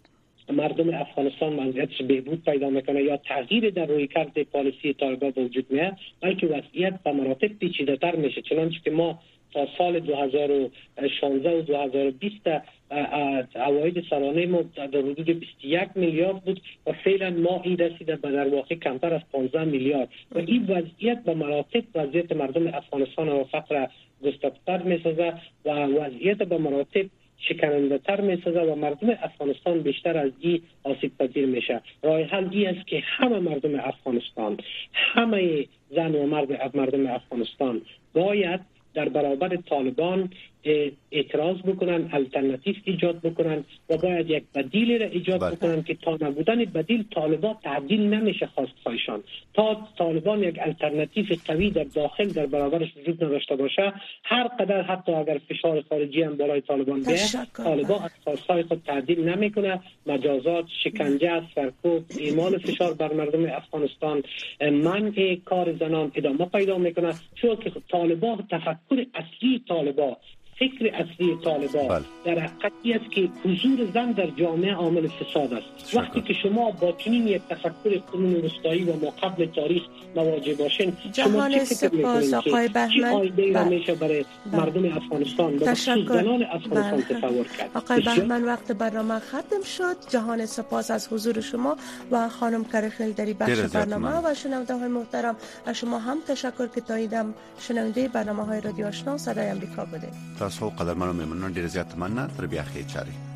H: مردم افغانستان وضعیتش بهبود پیدا میکنه یا تغییر در رویکرد پالیسی طالبان به وجود میاد، بلکه وضعیت به مراتب پیچیده‌تر میشه، چنانچه که ما تا سال دو هزار و شانزده و دو هزار و بیست عواید سالانه ما در حدود بیست و یک میلیارد بود و فعلا ما این رسیده به در واقع کمتر از پانزده میلیارد و این وضعیت به مراتب وضعیت مردم افغانستان و فقر گسترده‌تر میسازه و وضعیت به مراتب شکننده تر میسازه و مردم افغانستان بیشتر از این آسیب پذیر میشه. راه حل این است که همه مردم افغانستان، همه زن و مرد مردم افغانستان باید در برابر طالبان اعتراض بکنن، الटरनेटिव ایجاد بکنن و باید یک بدیل را ایجاد بله. بکنن که تا نبودن بدیل طالبان تعدیل نمیشه خواستهایشان. تا طالبان یک الटरनेटिव قوی در داخل در برابرش وجود نداشته باشه، هر قدر حتی اگر فشار خارجی هم بالای طالبان بیاد، طالبان از خواستهای خود تعدیل نمیکنه. مجازات، شکنجه، سرکوب، اعمال فشار بر مردم افغانستان، منع کار زنان ادامه پیدا میکنه، چون که طالبان تفکر اصلی طالبان، فکر اصلی طالبان در حقیقتی است که حضور زن در جامعه عامل فساد است. شکر. وقتی که شما با چنین یک تفکر قرون وسطایی و ما قبل تاریخ مواجه باشین، شما چه فکر می‌کنید
F: آقای بهمن؟
H: آینده را میشه برای مردم افغانستان و زنان افغانستان تصور کرد؟
F: آقای بهمن، وقت برنامه ختم شد. جهان سپاس از حضور شما و خانم کرخیل در بخش برنامه و شنونده‌های محترم. از شما هم تشکر که تا اینم شنونده برنامه‌های رادیو آشنا صدای آمریکا بودید.
E: تاسو قدرمنو میمنون ډیر زیات مننه. تر بیا خیر چاري.